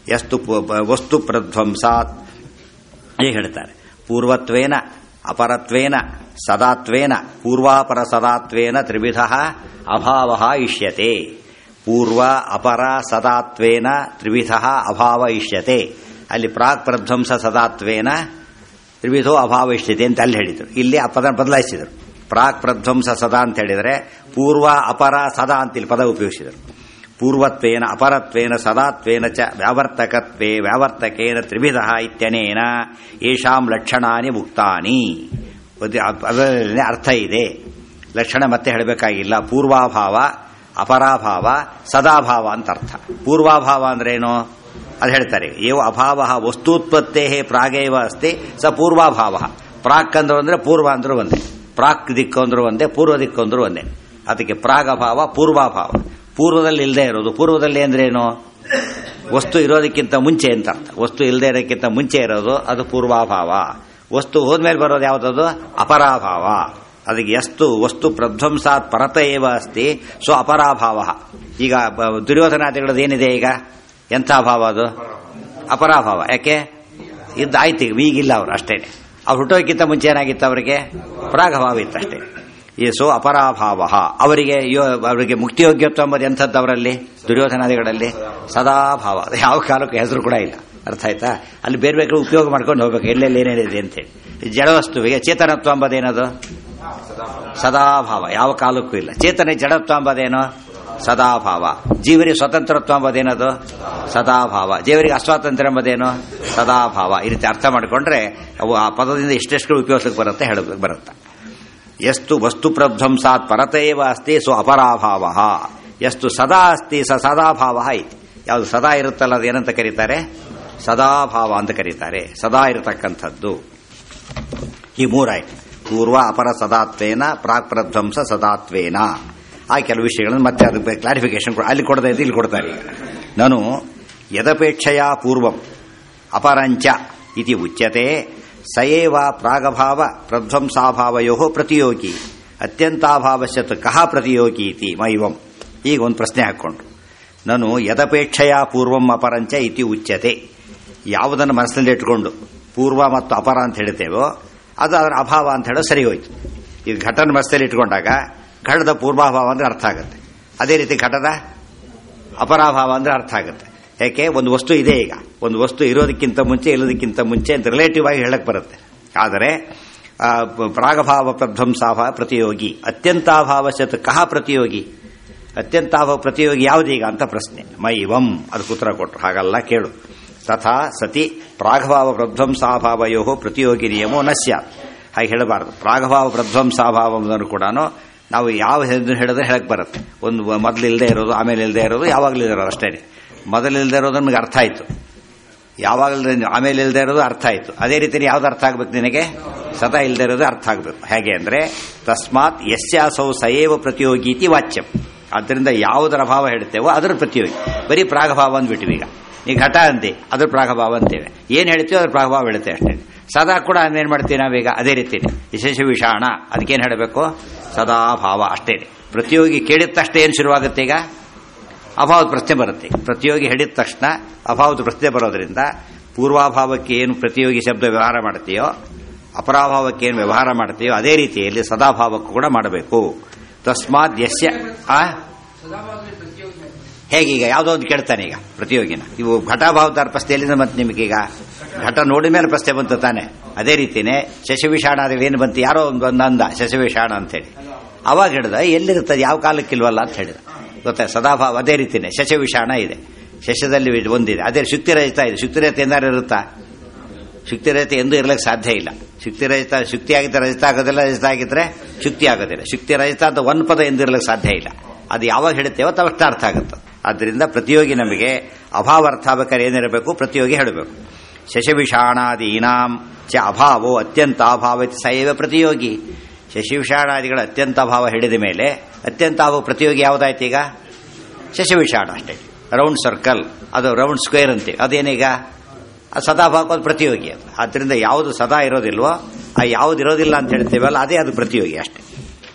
ಎಷ್ಟು ವಸ್ತು ಪ್ರಧ್ವಂಸಾತ್ ಹೀಗೆ ಹೇಳ್ತಾರೆ. ಪೂರ್ವತ್ವೇನ ಅಪರತ್ವೇನ ಸದಾತ್ವೇನ ಪೂರ್ವಾಪರ ಸದಾತ್ವೇನ ತ್ರಿವಿಧ ಅಭಾವ ಇಷ್ಯತೆ. ಪೂರ್ವ ಅಪರ ಸದಾತ್ವೇನ ತ್ರಿವಿಧ ಅಭಾವ ಇಷ್ಯತೆ. ಅಲ್ಲಿ ಪ್ರಾಕ್ ಪ್ರಧ್ವಂಸ ಸದಾತ್ವೇನ ತ್ರಿವಿಧೋ ಅಭಾವ ಇಷ್ಯತೆ ಅಂತ ಅಲ್ಲಿ ಹೇಳಿದರು. ಇಲ್ಲಿ ಆ ಪದ ಬದಲಾಯಿಸಿದರು. ಪ್ರಾಕ್ ಪ್ರಧ್ವಂಸ ಸದಾ ಅಂತ ಹೇಳಿದರೆ ಪೂರ್ವ ಅಪರ ಸದಾ ಅಂತ ಇಲ್ಲಿ ಪದ ಉಪಯೋಗಿಸಿದರು. ಪೂರ್ವತ್ವೇನ ಅಪರತ್ವೇನ ಸದಾತ್ವೇನ ಚ ವ್ಯಾವರ್ತಕತ್ವೇ ವ್ಯಾವರ್ತಕೇನ ತ್ರಿವಿಧ ಇತ್ಯನೇನ ಯೇಷಾಂ ಲಕ್ಷಣಾನಿ ಮುಕ್ತಾನಿ. ಅದರಲ್ಲಿ ಅರ್ಥ ಇದೆ. ಲಕ್ಷಣ ಮತ್ತೆ ಹೇಳಬೇಕಾಗಿಲ್ಲ. ಪೂರ್ವಾಭಾವ, ಅಪರಾಭಾವ, ಸದಾಭಾವ ಅಂತ ಅರ್ಥ. ಪೂರ್ವಾಭಾವ ಅಂದ್ರೇನು ಅದು ಹೇಳ್ತಾರೆ. ಏವ ಅಭಾವ ವಸ್ತೂತ್ಪತ್ತೇ ಪ್ರಾಗೇವ ಅಸ್ತಿ ಸ ಪೂರ್ವಾಭಾವ. ಪ್ರಾಕ್ ಅಂದ್ರು ಅಂದ್ರೆ ಪೂರ್ವ ಅಂದ್ರೂ ಒಂದೇ, ಪ್ರಾಕ್ ದಿಕ್ಕು ಅಂದ್ರೂ ಒಂದೇ, ಪೂರ್ವ ದಿಕ್ಕು ಅಂದ್ರೂ ಒಂದೇ. ಅದಕ್ಕೆ ಪ್ರಾಗಭಾವ, ಪೂರ್ವಾಭಾವ. ಪೂರ್ವದಲ್ಲಿ ಇಲ್ಲದೆ ಇರೋದು. ಪೂರ್ವದಲ್ಲಿ ಅಂದ್ರೇನು? ವಸ್ತು ಇರೋದಕ್ಕಿಂತ ಮುಂಚೆ ಅಂತ ಅರ್ಥ. ವಸ್ತು ಇಲ್ಲದೆ ಇರೋದಕ್ಕಿಂತ ಮುಂಚೆ ಇರೋದು ಅದು ಪೂರ್ವಾಭಾವ. ವಸ್ತು ಹೋದ್ಮೇಲೆ ಬರೋದು ಯಾವುದದು? ಅಪರಾಭಾವ. ಅದಕ್ಕೆ ಎಷ್ಟು ವಸ್ತು ಪ್ರಧ್ವಂಸಾತ್ ಪರತ ಏವ ಅಸ್ತಿ ಸೊ ಅಪರಾಭಾವ. ಈಗ ದುರ್ಯೋಧನಾದಿಗಳದ್ದು ಏನಿದೆ ಈಗ? ಎಂಥ ಭಾವ ಅದು? ಅಪರಾಭಾವ. ಯಾಕೆ? ಇದ್ದಾಯ್ತು, ಈಗಿಲ್ಲ ಅವರು ಅಷ್ಟೇ. ಅವ್ರು ಹುಟ್ಟೋಕ್ಕಿಂತ ಮುಂಚೆ ಏನಾಗಿತ್ತು? ಅವರಿಗೆ ಪ್ರಾಗಭಾವ ಇತ್ತು ಅಷ್ಟೇ. ಈ ಸೊ ಅಪರಾಭಾವ. ಅವರಿಗೆ ಅವರಿಗೆ ಮುಕ್ತಿಯೋಗ್ಯತ್ವ ಎಂಬುದು ಎಂಥದ್ದು ಅವರಲ್ಲಿ? ದುರ್ಯೋಧನಾದಿಗಳಲ್ಲಿ ಸದಾಭಾವ. ಯಾವ ಕಾಲಕ್ಕೂ ಹೆಸರು ಕೂಡ ಇಲ್ಲ. ಅರ್ಥ ಆಯ್ತಾ? ಅಲ್ಲಿ ಬೇರೆ ಬೇರೆ ಉಪಯೋಗ ಮಾಡ್ಕೊಂಡು ಹೋಗ್ಬೇಕು ಎಲ್ಲೆಲ್ಲಿ ಏನೇನಿದೆ ಅಂತೇಳಿ. ಜಡವಸ್ತುವಿಗೆ ಚೇತನತ್ವ ಎಂಬುದೇನದು? ಸದಾಭಾವ. ಯಾವ ಕಾಲಕ್ಕೂ ಇಲ್ಲ. ಚೇತನ ಜಡತ್ವ ಎಂಬುದೇನು? ಸದಾಭಾವ. ಜೀವರಿಗೆ ಸ್ವತಂತ್ರತ್ವ ಎಂಬುದೇನದು? ಸದಾಭಾವ. ಜೀವರಿಗೆ ಅಸ್ವಾತಂತ್ರ್ಯ ಎಂಬುದೇನು? ಸದಾಭಾವ. ಈ ರೀತಿ ಅರ್ಥ ಮಾಡಿಕೊಂಡ್ರೆ ಅವು ಆ ಪದದಿಂದ ಎಷ್ಟೆಷ್ಟು ಉಪಯೋಗಕ್ಕೆ ಬರುತ್ತೆ ಹೇಳಬೇಕು ಬರುತ್ತೆ. ಎಷ್ಟು ವಸ್ತು ಪ್ರಧ್ವಂಸಾತ್ ಪರತೇವ ಅಸ್ತಿ ಸೊ ಅಪರಾಭಾವ. ಎಷ್ಟು ಸದಾ ಅಸ್ತಿ ಸ ಸದಾಭಾವ ಐತಿ. ಯಾವುದು ಸದಾ ಇರುತ್ತಲ್ಲ ಅದೇನಂತ ಕರೀತಾರೆ? ಸದಾಭಾವ ಅಂತ ಕರೀತಾರೆ. ಸದಾ ಇರತಕ್ಕಂಥದ್ದು. ಈ ಮೂರಾಯ್ತು. ಪೂರ್ವ ಅಪರ ಸದಾತ್ವೇನ ಪ್ರಾಕ್ ಪ್ರಧ್ವಂಸ ಸದಾತ್ವೇನ. ಆ ಕೆಲವು ವಿಷಯಗಳನ್ನು ಮತ್ತೆ ಅದಕ್ಕೆ ಕ್ಲಾರಿಫಿಕೇಶನ್ ಅಲ್ಲಿ ಕೊಡ್ತಾ ಇದ್ದು ಇಲ್ಲಿ ಕೊಡ್ತಾರೆ. ನಾನು ಯದಪೇಕ್ಷೆಯ ಪೂರ್ವಂ ಅಪರಂಚ ಇತಿ ಉಚ್ಯತೆ ಸಯೇವ ಪ್ರಾಗಭಾವ ಪ್ರಧ್ವಂಸಾಭಾವಯೋ ಪ್ರತಿಯೋಗಿ ಅತ್ಯಂತಾಭಾವಶ್ಯತ್ ಕಹ ಪ್ರತಿಯೋಗಿ ಇತಿ ಮೈವಂ. ಈಗ ಒಂದು ಪ್ರಶ್ನೆ ಹಾಕ್ಕೊಂಡ್ರು. ನಾನು ಯದಪೇಕ್ಷೆಯ ಪೂರ್ವಂ ಅಪರಂಚ ಇತಿ ಉಚ್ಯತೆ. ಯಾವುದನ್ನು ಮನಸ್ಸಿನಲ್ಲಿ ಇಟ್ಕೊಂಡು ಪೂರ್ವ ಮತ್ತು ಅಪರ ಅಂತ ಹೇಳ್ತೇವೋ ಅದು ಅದರ ಅಭಾವ ಅಂತ ಹೇಳೋ ಸರಿ ಹೋಯ್ತು. ಈಗ ಘಟನ ಮನಸ್ಸಲ್ಲಿ ಇಟ್ಕೊಂಡಾಗ ಘಟದ ಪೂರ್ವಾಭಾವ ಅಂದ್ರೆ ಅರ್ಥ ಆಗುತ್ತೆ. ಅದೇ ರೀತಿ ಘಟದ ಅಪರಾಭಾವ ಅಂದ್ರೆ ಅರ್ಥ ಆಗುತ್ತೆ. ಯಾಕೆ? ಒಂದು ವಸ್ತು ಇದೆ. ಈಗ ಒಂದು ವಸ್ತು ಇರೋದಕ್ಕಿಂತ ಮುಂಚೆ ಇಲ್ಲದಕ್ಕಿಂತ ಮುಂಚೆ ಅಂತ ರಿಲೇಟಿವ್ ಆಗಿ ಹೇಳಕ್ ಬರುತ್ತೆ. ಆದರೆ ಪ್ರಾಗಭಾವ ಪ್ರಧ್ವಂಸಾಭಾವ ಪ್ರತಿಯೋಗಿ ಅತ್ಯಂತಾಭಾವಶ್ಯತ್ ಕಹ ಪ್ರತಿಯೋಗಿ. ಅತ್ಯಂತಾಭಾವ ಪ್ರತಿಯೋಗಿ ಯಾವುದೀಗ ಅಂತ ಪ್ರಶ್ನೆ. ಮೈವಂ ಅದಕ್ಕೆ ಉತ್ತರ ಕೊಟ್ಟರು. ಹಾಗಲ್ಲ, ಕೇಳು. ತಥಾ ಸತಿ ಪ್ರಾಗಭಾವ ಪ್ರಧ್ವಂಸಾಭಾವಯೋ ಪ್ರತಿಯೋಗಿ ನಿಯಮೋ ನ ಸ್ಯಾತ್. ಹಾಗೆ ಹೇಳಬಾರದು. ಪ್ರಾಗಭಾವ ಪ್ರಧ್ವಂಸಾಭಾವವನ್ನು ಕೂಡ ನಾವು ಯಾವ ಹೇಳಿದ್ರೆ ಹೇಳಕ್ ಬರುತ್ತೆ. ಒಂದು ಮೊದಲಿಲ್ಲದೆ ಇರೋದು, ಆಮೇಲೆ ಇಲ್ಲದೆ ಇರೋದು, ಯಾವಾಗಲೂ ಇರೋದು ಅಷ್ಟೇ. ಮೊದಲಿಲ್ಲದೆ ಇರೋದು ನಮಗೆ ಅರ್ಥ ಆಯ್ತು, ಯಾವಾಗಲೂ ಆಮೇಲೆ ಇಲ್ಲದೆ ಇರೋದು ಅರ್ಥ ಆಯ್ತು. ಅದೇ ರೀತಿ ಯಾವ್ದು ಅರ್ಥ ಆಗ್ಬೇಕು ನಿನಗೆ? ಸದಾ ಇಲ್ಲದೆ ಇರೋದು ಅರ್ಥ ಆಗ್ಬೇಕು. ಹೇಗೆ ಅಂದ್ರೆ ತಸ್ಮಾತ್ ಯಸ್ಯಾಸೌ ಸಯೇವ ಪ್ರತಿಯೋಗೀತಿ ವಾಚ್ಯಂ. ಆದ್ದರಿಂದ ಯಾವುದರ ಭಾವ ಹೇಳ್ತೇವೋ ಅದರ ಪ್ರತಿಯೋಗಿ. ಬರೀ ಪ್ರಾಗಭಾವ ಅಂದ್ಬಿಟ್ಟಿವಿ. ಈಗ ಈ ಘಟ ಅಂತೆ ಅದ್ರ ಪ್ರಾಗಭಾವ ಅಂತೇವೆ. ಏನ್ ಹೇಳ್ತೀವೋ ಅದ್ರ ಪ್ರಾಗಭಾವ ಹೇಳುತ್ತೆ ಅಷ್ಟೇ. ಸದಾ ಕೂಡ ಏನ್ ಮಾಡ್ತೀವಿ ನಾವೀಗ? ಅದೇ ರೀತಿ ವಿಶೇಷ ವಿಷಾಣ ಅದಕ್ಕೇನು ಹೇಳಬೇಕು? ಸದಾಭಾವ ಅಷ್ಟೇ. ಪ್ರತಿಯೋಗಿ ಕೇಳಿದ ತಕ್ಷಣ ಏನು ಶುರುವಾಗುತ್ತೆ? ಈಗ ಅಭಾವದ ಪ್ರಶ್ನೆ ಬರುತ್ತೆ. ಪ್ರತಿಯೋಗಿ ಹೇಳಿದ ತಕ್ಷಣ ಅಭಾವದ ಪ್ರಶ್ನೆ ಬರೋದ್ರಿಂದ ಪೂರ್ವಾಭಾವಕ್ಕೆ ಏನು ಪ್ರತಿಯೋಗಿ ಶಬ್ದ ವ್ಯವಹಾರ ಮಾಡ್ತೀಯೋ, ಅಪರಾಭಾವಕ್ಕೆ ಏನು ವ್ಯವಹಾರ ಮಾಡ್ತೀಯೋ ಅದೇ ರೀತಿಯಲ್ಲಿ ಸದಾಭಾವಕ್ಕೂ ಕೂಡ ಮಾಡಬೇಕು. ತಸ್ಮಾತ್ ಯಸ್ಯ ಆ ಹೇಗೀಗ ಯಾವುದೋ ಒಂದು ಕೇಳ್ತಾನೆ ಈಗ ಪ್ರತಿಯೋಗಿನ. ಇವು ಘಟಾಭಾವದ ಪ್ರಶ್ನೆ ಎಲ್ಲಿಂದ ಬಂತು ನಿಮಗೀಗ? ಘಟ ನೋಡಿದ ಮೇಲೆ ಪ್ರಶ್ನೆ ಬಂತು ತಾನೆ. ಅದೇ ರೀತಿನೇ ಶಶವಿಷಾಣ ಏನು ಬಂತು? ಯಾರೋ ಒಂದು ಅಂದ ಶಶವಿಷಾಣ ಅಂತೇಳಿ. ಅವಾಗ ಹಿಡಿದ ಎಲ್ಲಿರುತ್ತದೆ, ಯಾವ ಕಾಲಕ್ಕಿಲ್ವಲ್ಲ ಅಂತ ಹೇಳಿದ. ಗೊತ್ತಾ? ಸದಾಭಾವ ಅದೇ ರೀತಿನೇ ಶಶವಿಷಾಣ ಇದೆ. ಶಶದಲ್ಲಿ ಒಂದಿದೆ. ಅದೇ ಶುಕ್ತಿರಹಿತ ಇದೆ. ಶುಕ್ತಿರಹಿತ ಎಂದಾರು ಇರುತ್ತಾ? ಶುಕ್ತಿರಹಿತ ಎಂದೂ ಇರಲಿಕ್ಕೆ ಸಾಧ್ಯ ಇಲ್ಲ. ಶುಕ್ತಿರಹಿತ ಶುಕ್ತಿ ಆಗಿದ್ದರೆ ರಹಿತ ಆಗೋದಿಲ್ಲ, ರಹಿತ ಆಗಿದ್ರೆ ಶುಕ್ತಿ ಆಗೋದಿಲ್ಲ. ಶುಕ್ತಿ ರಹಿತ ಅಂತ ಒಂದು ಪದ ಎಂದಿರಲಿಕ್ಕೆ ಸಾಧ್ಯ ಇಲ್ಲ. ಅದು ಯಾವಾಗ ಹೇಳುತ್ತೇವೋ ತವಷ್ಟ ಅರ್ಥ ಆಗುತ್ತೆ. ಆದ್ದರಿಂದ ಪ್ರತಿಯೋಗಿ ನಮಗೆ ಅಭಾವ ಅರ್ಥ ಆಗ್ಬೇಕಾದ್ರೆ ಏನಿರಬೇಕು? ಪ್ರತಿಯೋಗಿ ಹೇಳಬೇಕು. ಶಶವಿಷಾಣಾದೀನಾಂ ಚ ಅಭಾವೋ ಅತ್ಯಂತ ಅಭಾವ ಸೈವ ಪ್ರತಿಯೋಗಿ. ಶಶಿವಿಷಾಣಾದಿಗಳ ಅತ್ಯಂತ ಅಭಾವ ಹಿಡಿದ ಮೇಲೆ ಅತ್ಯಂತ ಅಭಾವ ಪ್ರತಿಯೋಗಿ ಯಾವುದಾಯ್ತು? ಈಗ ಶಶವಿಷಾಣ ಅಷ್ಟೇ. ರೌಂಡ್ ಸರ್ಕಲ್ ಅದು ರೌಂಡ್ ಸ್ಕ್ವೇರ್ ಅಂತೀವಿ. ಅದೇನೀಗ ಸದಾಭಾವಕ್ಕೆ ಪ್ರತಿಯೋಗಿ ಅದು. ಆದ್ದರಿಂದ ಯಾವುದು ಸದಾ ಇರೋದಿಲ್ವೋ ಆ ಯಾವ್ದು ಇರೋದಿಲ್ಲ ಅಂತ ಹೇಳ್ತೇವಲ್ಲ ಅದೇ ಅದು ಪ್ರತಿಯೋಗಿ ಅಷ್ಟೇ.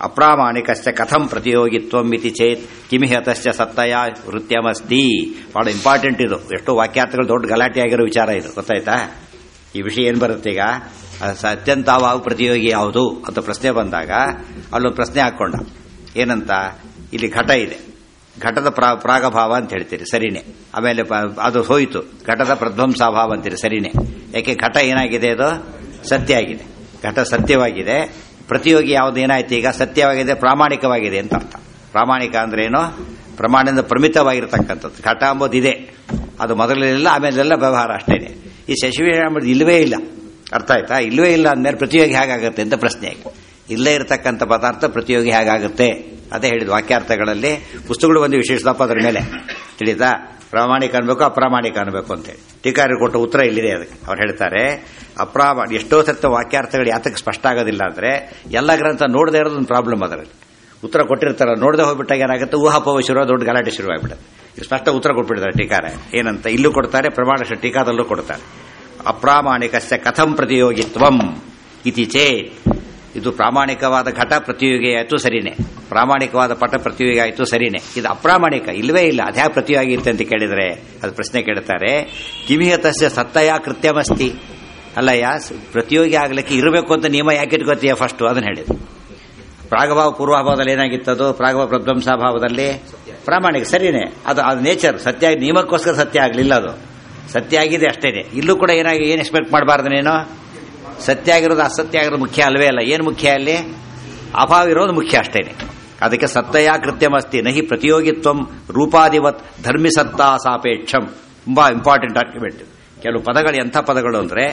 ಅಪ್ರಾಮಾಣಿಕಶ್ಚ ಕಥಂ ಪ್ರತಿಯೋಗಿತ್ವಂ ಇತಿ ಚೇತ್ ಕಿಮಿಹ ತಶ್ಚ ಸತ್ತಯ ವೃತ್ಯಮಸ್ತಿ. ಬಹಳ ಇಂಪಾರ್ಟೆಂಟ್ ಇದು. ಎಷ್ಟೋ ವಾಕ್ಯಾರ್ಥಗಳು ದೊಡ್ಡ ಗಲಾಟೆ ಆಗಿರೋ ವಿಚಾರ ಇದು, ಗೊತ್ತಾಯ್ತಾ? ಈ ವಿಷಯ ಏನ್ ಬರುತ್ತೆ ಈಗ, ಅತ್ಯಂತವಾದ ಪ್ರತಿಯೋಗಿ ಯಾವುದು ಅಂತ ಪ್ರಶ್ನೆ ಬಂದಾಗ ಅಲ್ಲೊಂದು ಪ್ರಶ್ನೆ ಹಾಕೊಂಡ. ಏನಂತ, ಇಲ್ಲಿ ಘಟ ಇದೆ, ಘಟದ ಪ್ರಾಗಭಾವ ಅಂತ ಹೇಳ್ತೀರಿ, ಸರಿನೇ. ಆಮೇಲೆ ಅದು ಹೋಯಿತು, ಘಟದ ಪ್ರಧ್ವಂಸಾಭಾವ ಅಂತೀರಿ, ಸರಿನೇ. ಯಾಕೆ ಘಟ ಏನಾಗಿದೆ, ಅದು ಸತ್ಯ ಆಗಿದೆ, ಘಟ ಸತ್ಯವಾಗಿದೆ. ಪ್ರತಿಯೋಗಿ ಯಾವುದು ಏನಾಯ್ತು ಈಗ, ಸತ್ಯವಾಗಿದೆ, ಪ್ರಾಮಾಣಿಕವಾಗಿದೆ ಅಂತ ಅರ್ಥ. ಪ್ರಾಮಾಣಿಕ ಅಂದ್ರೆ ಏನು, ಪ್ರಮಾಣದಿಂದ ಪ್ರಮಿತವಾಗಿರತಕ್ಕಂಥದ್ದು. ಘಟ ಅಂಬೋದಿದೆ, ಅದು ಮೊದಲೆಲ್ಲ ಆಮೇಲೆಲ್ಲ ವ್ಯವಹಾರ ಅಷ್ಟೇನೆ. ಈ ಶಶಿವಿಷಯ ಅಂಬುದು ಇಲ್ಲವೇ ಇಲ್ಲ, ಅರ್ಥ ಆಯ್ತಾ? ಇಲ್ಲವೇ ಇಲ್ಲ ಅಂದ್ಮೇಲೆ ಪ್ರತಿಯೋಗಿ ಹೇಗಾಗುತ್ತೆ ಅಂತ ಪ್ರಶ್ನೆ. ಇಲ್ಲೇ ಇರತಕ್ಕಂಥ ಪದಾರ್ಥ ಪ್ರತಿಯೋಗಿ ಹೇಗಾಗುತ್ತೆ, ಅದೇ ಹೇಳಿದ್ ವಾಕ್ಯಾರ್ಥಗಳಲ್ಲಿ. ಪುಸ್ತಕಗಳು ಒಂದು ವಿಶೇಷದಪ್ಪ ಅದರ ಮೇಲೆ ತಿಳಿತಾ, ಪ್ರಾಮಾಣಿಕ ಅನ್ಬೇಕು ಅಪ್ರಾಮಾಣಿಕ ಅನ್ಬೇಕು ಅಂತೇಳಿ. ಟೀಕಾರರು ಕೊಟ್ಟ ಉತ್ತರ ಇಲ್ಲಿದೆ ಅದಕ್ಕೆ. ಅವ್ರು ಹೇಳ್ತಾರೆ, ಅಪ್ರಾಮ ಎಷ್ಟೋ ಸತ್ತ ವಾಕ್ಯಾರ್ಥಗಳು ಯಾತಕ್ಕೆ ಸ್ಪಷ್ಟ ಆಗೋದಿಲ್ಲ ಅಂದ್ರೆ, ಎಲ್ಲ ಗ್ರಂಥ ನೋಡದೇ ಇರೋದು ಒಂದು ಪ್ರಾಬ್ಲಮ್. ಅದರಲ್ಲಿ ಉತ್ತರ ಕೊಟ್ಟಿರ್ತಾರ, ನೋಡದೆ ಹೋಗ್ಬಿಟ್ಟಾಗ ಏನಾಗುತ್ತೆ, ಊಹಾಪೋಹ ಶುರು, ದೊಡ್ಡ ಗಲಾಟೆ ಶುರುವಾಗ್ಬಿಡುತ್ತೆ. ಸ್ಪಷ್ಟ ಉತ್ತರ ಕೊಟ್ಬಿಡ್ತಾರೆ ಟೀಕಾರ. ಏನಂತ ಇಲ್ಲೂ ಕೊಡ್ತಾರೆ, ಪ್ರಮಾಣ ಟೀಕಾದಲ್ಲೂ ಕೊಡ್ತಾರೆ. ಅಪ್ರಾಮಾಣಿಕಶ್ಚ ಕಥಂ ಪ್ರತಿಯೋಗಿತ್ವಂ ಇತಿ ಚೇತ್. ಇದು ಪ್ರಾಮಾಣಿಕವಾದ ಘಟ ಪ್ರತಿಯೋಗಿ ಆಯಿತು, ಸರಿನೇ. ಪ್ರಾಮಾಣಿಕವಾದ ಪಟ ಪ್ರತಿಯೋಗಿ ಆಯಿತು, ಸರಿನೇ. ಇದು ಅಪ್ರಾಮಾಣಿಕ, ಇಲ್ಲವೇ ಇಲ್ಲ, ಅದ್ಯಾ ಪ್ರತಿಯೋಗಿ ಇರುತ್ತೆ ಅಂತ ಕೇಳಿದ್ರೆ ಅದು ಪ್ರಶ್ನೆ ಕೇಳ್ತಾರೆ. ಕಿಮಿಹ ತಸ್ಯ ಸತ್ತಯ ಕೃತ್ಯಮಸ್ತಿ. ಅಲ್ಲಯ್ಯ, ಪ್ರತಿಯೋಗಿ ಆಗ್ಲಿಕ್ಕೆ ಇರಬೇಕು ಅಂತ ನಿಯಮ ಯಾಕೆ ಇಟ್ಕೋತೀಯ ಫಸ್ಟ್, ಅದನ್ನ ಹೇಳಿದ್ರು. ಪ್ರಾಗಭಾವ ಪೂರ್ವಭಾವದಲ್ಲಿ ಏನಾಗಿತ್ತದು, ಪ್ರಾಗಭಾವ ಪ್ರಧ್ವಂಸಾಭಾವದಲ್ಲಿ ಪ್ರಾಮಾಣಿಕ, ಸರಿನೇ. ಅದು ಅದು ನೇಚರ್, ಸತ್ಯ ನಿಯಮಕ್ಕೋಸ್ಕರ ಸತ್ಯ ಆಗಲಿಲ್ಲ, ಅದು ಸತ್ಯ ಆಗಿದೆ ಅಷ್ಟೇನೆ. ಇಲ್ಲೂ ಕೂಡ ಏನಾಗಿ ಏನು ಎಕ್ಸ್ಪೆಕ್ಟ್ ಮಾಡಬಾರ್ದು ನೀನು, ಸತ್ಯ ಆಗಿರೋದು ಅಸತ್ಯ ಆಗಿರೋದು ಮುಖ್ಯ ಅಲ್ವೇ ಅಲ್ಲ. ಏನು ಮುಖ್ಯ ಅಲ್ಲಿ, ಅಭಾವ ಇರೋದು ಮುಖ್ಯ ಅಷ್ಟೇನೆ. ಅದಕ್ಕೆ ಸತ್ತಯ ಕೃತ್ಯಮಸ್ತಿ ನಹಿ ಪ್ರತಿಯೋಗಿತ್ವಂ ರೂಪಾದಿವತ್ ಧರ್ಮಿಸತ್ತಾ ಸಾಪೇಕ್ಷಂ. ತುಂಬಾ ಇಂಪಾರ್ಟೆಂಟ್ ಆರ್ಗ್ಯುಮೆಂಟ್. ಕೆಲವು ಪದಗಳು ಎಂಥ ಪದಗಳು ಅಂದ್ರೆ,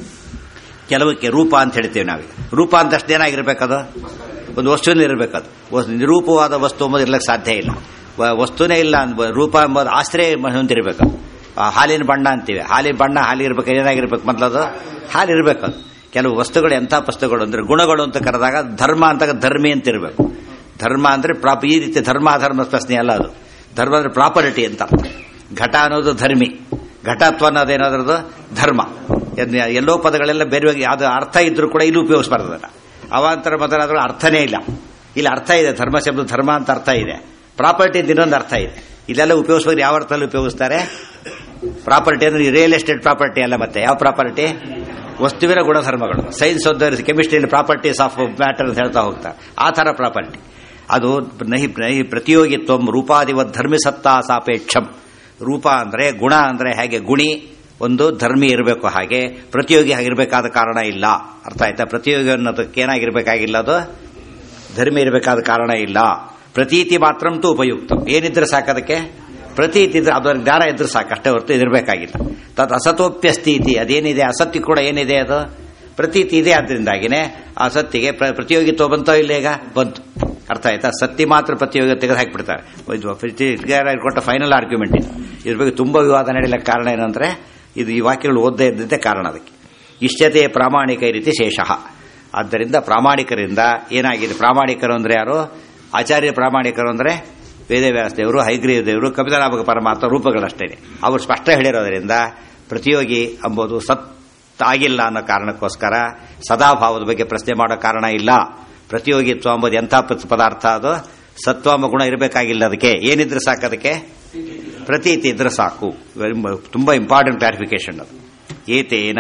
ಕೆಲವಕ್ಕೆ ರೂಪ ಅಂತ ಹೇಳ್ತೇವೆ ನಾವೀಗ. ರೂಪ ಅಂತ ಅಷ್ಟು ಏನಾಗಿರ್ಬೇಕದು, ಒಂದು ವಸ್ತುವಿನ ಇರಬೇಕದು. ನಿರೂಪವಾದ ವಸ್ತು ಎಂಬುದು ಇರ್ಲಿಕ್ಕೆ ಸಾಧ್ಯ ಇಲ್ಲ. ವಸ್ತುನೇ ಇಲ್ಲ ಅನ್ಬೋದು, ರೂಪ ಎಂಬುದು ಆಶ್ರಯ ಹೊಂದಿರಬೇಕು. ಹಾಲಿನ ಬಣ್ಣ ಅಂತೀವಿ, ಹಾಲಿನ ಬಣ್ಣ ಹಾಲಿ ಇರ್ಬೇಕು, ಏನಾಗಿರ್ಬೇಕು ಮೊದಲದು, ಹಾಲು ಇರಬೇಕದು. ಕೆಲವು ವಸ್ತುಗಳು ಎಂಥ ವಸ್ತುಗಳು ಅಂದ್ರೆ ಗುಣಗಳು ಅಂತ ಕರೆದಾಗ ಧರ್ಮ ಅಂತ ಧರ್ಮಿ ಅಂತ ಇರಬೇಕು. ಧರ್ಮ ಅಂದ್ರೆ ಪ್ರಾಪ, ಈ ರೀತಿ ಧರ್ಮ ಧರ್ಮ ಪ್ರಶ್ನೆ ಅಲ್ಲ ಅದು. ಧರ್ಮ ಅಂದ್ರೆ ಪ್ರಾಪರ್ಟಿ ಅಂತ ಅರ್ಥ. ಘಟ ಅನ್ನೋದು ಧರ್ಮಿ, ಘಟತ್ವ ಅನ್ನೋದೇನಾದ್ರದ್ದು ಧರ್ಮ. ಎಲ್ಲೋ ಪದಗಳೆಲ್ಲ ಬೇರೆ ಅದು ಅರ್ಥ ಇದ್ರೂ ಕೂಡ ಇಲ್ಲಿ ಉಪಯೋಗಿಸಬಾರ್ದಲ್ಲ. ಅವಾಂತರ ಮೊದಲಾದ್ರೂ ಅರ್ಥನೇ ಇಲ್ಲ. ಇಲ್ಲಿ ಅರ್ಥ ಇದೆ, ಧರ್ಮ ಶಬ್ದ ಧರ್ಮ ಅಂತ ಅರ್ಥ ಇದೆ, ಪ್ರಾಪರ್ಟಿ ಅಂತ ಇನ್ನೊಂದು ಅರ್ಥ ಇದೆ. ಇದೆಲ್ಲ ಉಪಯೋಗಿಸುವಾಗ ಯಾವ ಅರ್ಥದಲ್ಲಿ ಉಪಯೋಗಿಸ್ತಾರೆ, ಪ್ರಾಪರ್ಟಿ ಅಂದ್ರೆ ರಿಯಲ್ ಎಸ್ಟೇಟ್ ಪ್ರಾಪರ್ಟಿ ಅಲ್ಲ. ಮತ್ತೆ ಯಾವ ಪ್ರಾಪರ್ಟಿ, ವಸ್ತುವಿನ ಗುಣಧರ್ಮಗಳು. ಸೈನ್ಸ್ ಓದೋರು ಕೆಮಿಸ್ಟ್ರಿಯಲ್ಲಿ ಪ್ರಾಪರ್ಟೀಸ್ ಆಫ್ ಮ್ಯಾಟರ್ ಅಂತ ಹೇಳ್ತಾ ಹೋಗ್ತಾರೆ. ಆ ಥರ ಪ್ರಾಪರ್ಟಿ ಅದು. ನಹಿ ನಹಿ ಪ್ರತಿಯೋಗಿತ್ವಂ ರೂಪಾದಿವತ್ ಧರ್ಮಿಸತ್ತಾ ಸಾಪೇಕ್ಷಂ. ರೂಪ ಅಂದ್ರೆ ಗುಣ ಅಂದ್ರೆ ಹೇಗೆ ಗುಣಿ ಒಂದು ಧರ್ಮಿ ಇರಬೇಕು, ಹಾಗೆ ಪ್ರತಿಯೋಗಿ ಆಗಿರಬೇಕಾದ ಕಾರಣ ಇಲ್ಲ. ಅರ್ಥ ಆಯ್ತಾ? ಪ್ರತಿಯೋಗಿ ಅನ್ನೋದಕ್ಕೆ ಏನಾಗಿರ್ಬೇಕಾಗಿಲ್ಲ, ಅದು ಧರ್ಮಿ ಇರಬೇಕಾದ ಕಾರಣ ಇಲ್ಲ. ಪ್ರತೀತಿ ಮಾತ್ರಂತೂ ಉಪಯುಕ್ತ. ಏನಿದ್ರೆ ಸಾಕದಕ್ಕೆ, ಪ್ರತೀತಿ ಇದ್ರೆ, ಅದರ ಜ್ಞಾನ ಇದ್ರೆ ಸಾಕು, ಅಷ್ಟೇ ಹೊರತು ಇದಿರಬೇಕಾಗಿಲ್ಲ. ತದ್ ಅಸತೋಪ್ಯಸ್ಥಿತಿ, ಅದೇನಿದೆ ಅಸತ್ಯ ಕೂಡ ಏನಿದೆ, ಅದು ಪ್ರತೀತಿ ಇದೆ. ಆದ್ರಿಂದಾಗಿನೇ ಆ ಸತ್ತಿಗೆ ಪ್ರತಿಯೋಗಿತ್ವ ಬಂತೋ ಇಲ್ಲ, ಈಗ ಬಂತು. ಅರ್ಥ ಆಯ್ತಾ? ಸತ್ಯ ಮಾತ್ರ ಪ್ರತಿಯೋಗಿ ತೆಗೆದು ಹಾಕಿಬಿಡ್ತಾರೆ. ಇದು ಕೊಟ್ಟ ಫೈನಲ್ ಆರ್ಗ್ಯುಮೆಂಟ್ ಇದು. ಇದ್ರ ಬಗ್ಗೆ ತುಂಬಾ ವಿವಾದ ನಡೆಯಲಿಕ್ಕೆ ಕಾರಣ ಏನಂದ್ರೆ, ಇದು ಈ ವಾಕ್ಯಗಳು ಓದದೇ ಇದ್ದಂತೆ ಕಾರಣ ಅದಕ್ಕೆ. ಇಷ್ಟತೆ ಪ್ರಾಮಾಣಿಕ ರೀತಿ ಶೇಷಃ. ಆದ್ದರಿಂದ ಪ್ರಾಮಾಣಿಕರಿಂದ ಏನಾಗಿದೆ, ಪ್ರಾಮಾಣಿಕರು ಅಂದ್ರೆ ಯಾರು, ಆಚಾರ್ಯ ಪ್ರಾಮಾಣಿಕರು ಅಂದ್ರೆ ವೇದವ್ಯಾಸ ದೇವರು, ಹೈಗ್ರೀವ ದೇವರು, ಕಪಿಲನಾಮಕ ಪರಮಾತ್ಮ ರೂಪಗಳಷ್ಟೇ. ಅವರು ಸ್ಪಷ್ಟ ಹೇಳಿರೋದ್ರಿಂದ ಪ್ರತಿಯೋಗಿ ಎಂಬುದು ಸತ್ ಆಗಿಲ್ಲ ಅನ್ನೋ ಕಾರಣಕ್ಕೋಸ್ಕರ ಸದಾಭಾವದ ಬಗ್ಗೆ ಪ್ರಶ್ನೆ ಮಾಡೋ ಕಾರಣ ಇಲ್ಲ. ಪ್ರತಿಯೋಗಿತ್ವ ಎಂಬುದು ಎಂಥ ಪದಾರ್ಥ, ಅದು ಸತ್ವ ಎಂಬ ಗುಣ ಇರಬೇಕಾಗಿಲ್ಲ. ಅದಕ್ಕೆ ಏನಿದ್ರೆ ಸಾಕು, ಅದಕ್ಕೆ ಪ್ರತೀತಿ ಇದ್ರೆ ಸಾಕು. ತುಂಬಾ ಇಂಪಾರ್ಟೆಂಟ್ ಕ್ಲಾರಿಫಿಕೇಶನ್ ಅದು. ಏತೇನ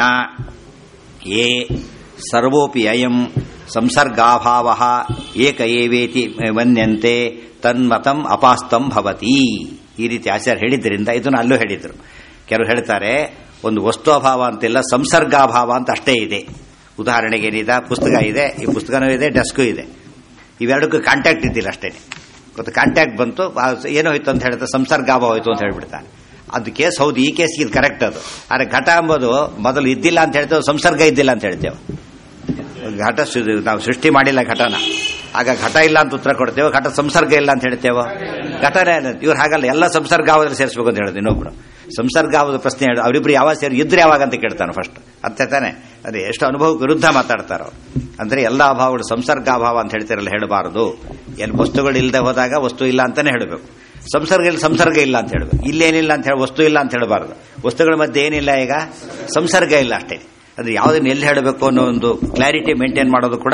ಏ ಸರ್ವೋಪಿ ಅಯಂ ಸಂಸರ್ಗಾಭಾವ ಏಕ ಏವೇತಿ ಮನ್ಯಂತೆ ತನ್ಮತಂ ಅಪಾಸ್ತಂ ಭವತಿ. ಈ ರೀತಿ ಆಚಾರ್ಯ ಹೇಳಿದ್ರಿಂದ ಇದನ್ನು ಅಲ್ಲೂ ಹೇಳಿದ್ರು. ಕೆಲವರು ಹೇಳ್ತಾರೆ ಒಂದು ವಸ್ತು ಅಭಾವ ಅಂತಿಲ್ಲ, ಸಂಸರ್ಗಾಭಾವ ಅಂತ ಅಷ್ಟೇ ಇದೆ. ಉದಾಹರಣೆಗೆ ಏನಿದೆ, ಪುಸ್ತಕ ಇದೆ, ಈ ಪುಸ್ತಕನೂ ಇದೆ, ಡೆಸ್ಕು ಇದೆ, ಇವೆರಡಕ್ಕೂ ಕಾಂಟ್ಯಾಕ್ಟ್ ಇದ್ದಿಲ್ಲ ಅಷ್ಟೇ. ಗೊತ್ತು, ಕಾಂಟ್ಯಾಕ್ಟ್ ಬಂತು, ಏನೋ ಹೋಯ್ತು ಅಂತ ಹೇಳ್ತಾರೆ, ಸಂಸರ್ಗಾಭಾವ ಹೋಯ್ತು ಅಂತ ಹೇಳ್ಬಿಡ್ತಾರೆ. ಅದು ಕೇಸ್ ಹೌದು, ಈ ಕೇಸ್ ಇದು ಕರೆಕ್ಟ್. ಅದು ಆದರೆ ಘಟ ಎಂಬುದು ಮೊದಲು ಇದ್ದಿಲ್ಲ ಅಂತ ಹೇಳ್ತೇವೆ, ಸಂಸರ್ಗ ಇದ್ದಿಲ್ಲ ಅಂತ ಹೇಳ್ತೇವೆ. ಘಟ ನಾವು ಸೃಷ್ಟಿ ಮಾಡಿಲ್ಲ ಘಟನ, ಆಗ ಘಟ ಇಲ್ಲ ಅಂತ ಉತ್ತರ ಕೊಡ್ತೇವೆ. ಘಟ ಸಂಸರ್ಗ ಇಲ್ಲ ಅಂತ ಹೇಳ್ತೇವೆ, ಘಟನೆ ಇಲ್ಲ. ಇವ್ರು ಹಾಗಲ್ಲ, ಎಲ್ಲ ಸಂಸರ್ಗಾವದಲ್ಲಿ ಸೇರಿಸಬೇಕು ಅಂತ ಹೇಳಿದ್ರು. ಇನ್ನೊಬ್ರು ಸಂಸರ್ಗಾವದ ಪ್ರಶ್ನೆ ಹೇಳಿ, ಅವರಿಬ್ರು ಯಾವಾಗ ಸೇರಿ ಇದ್ರೆ ಯಾವಾಗ ಅಂತ ಕೇಳ್ತಾನೆ ಫಸ್ಟ್. ಅಂತ ತಾನೆ, ಅದೇ ಎಷ್ಟು ಅನುಭವಕ್ಕೆ ವಿರುದ್ಧ ಮಾತಾಡ್ತಾರ ಅವ್ರು. ಅಂದ್ರೆ ಎಲ್ಲ ಅಭಾವಗಳು ಸಂಸರ್ಗಾಭಾವ ಅಂತ ಹೇಳ್ತಿರಲ್ಲ, ಹೇಳಬಾರದು. ಎಲ್ಲಿ ವಸ್ತುಗಳು ಇಲ್ಲದೆ ಹೋದಾಗ ವಸ್ತು ಇಲ್ಲ ಅಂತಾನೆ ಹೇಳಬೇಕು. ಸಂಸರ್ಗ ಇಲ್ಲ, ಸಂಸರ್ಗ ಇಲ್ಲ ಅಂತ ಹೇಳಬೇಕು. ಇಲ್ಲೇನಿಲ್ಲ ಅಂತ ಹೇಳಿ ವಸ್ತು ಇಲ್ಲ ಅಂತ ಹೇಳಬಾರದು. ವಸ್ತುಗಳ ಮಧ್ಯೆ ಏನಿಲ್ಲ, ಈಗ ಸಂಸರ್ಗ ಇಲ್ಲ ಅಷ್ಟೇ. ಅಂದ್ರೆ ಯಾವುದನ್ನು ಎಲ್ಲಿ ಹೇಳಬೇಕು ಅನ್ನೋ ಒಂದು ಕ್ಲಾರಿಟಿ ಮೇಂಟೈನ್ ಮಾಡೋದು ಕೂಡ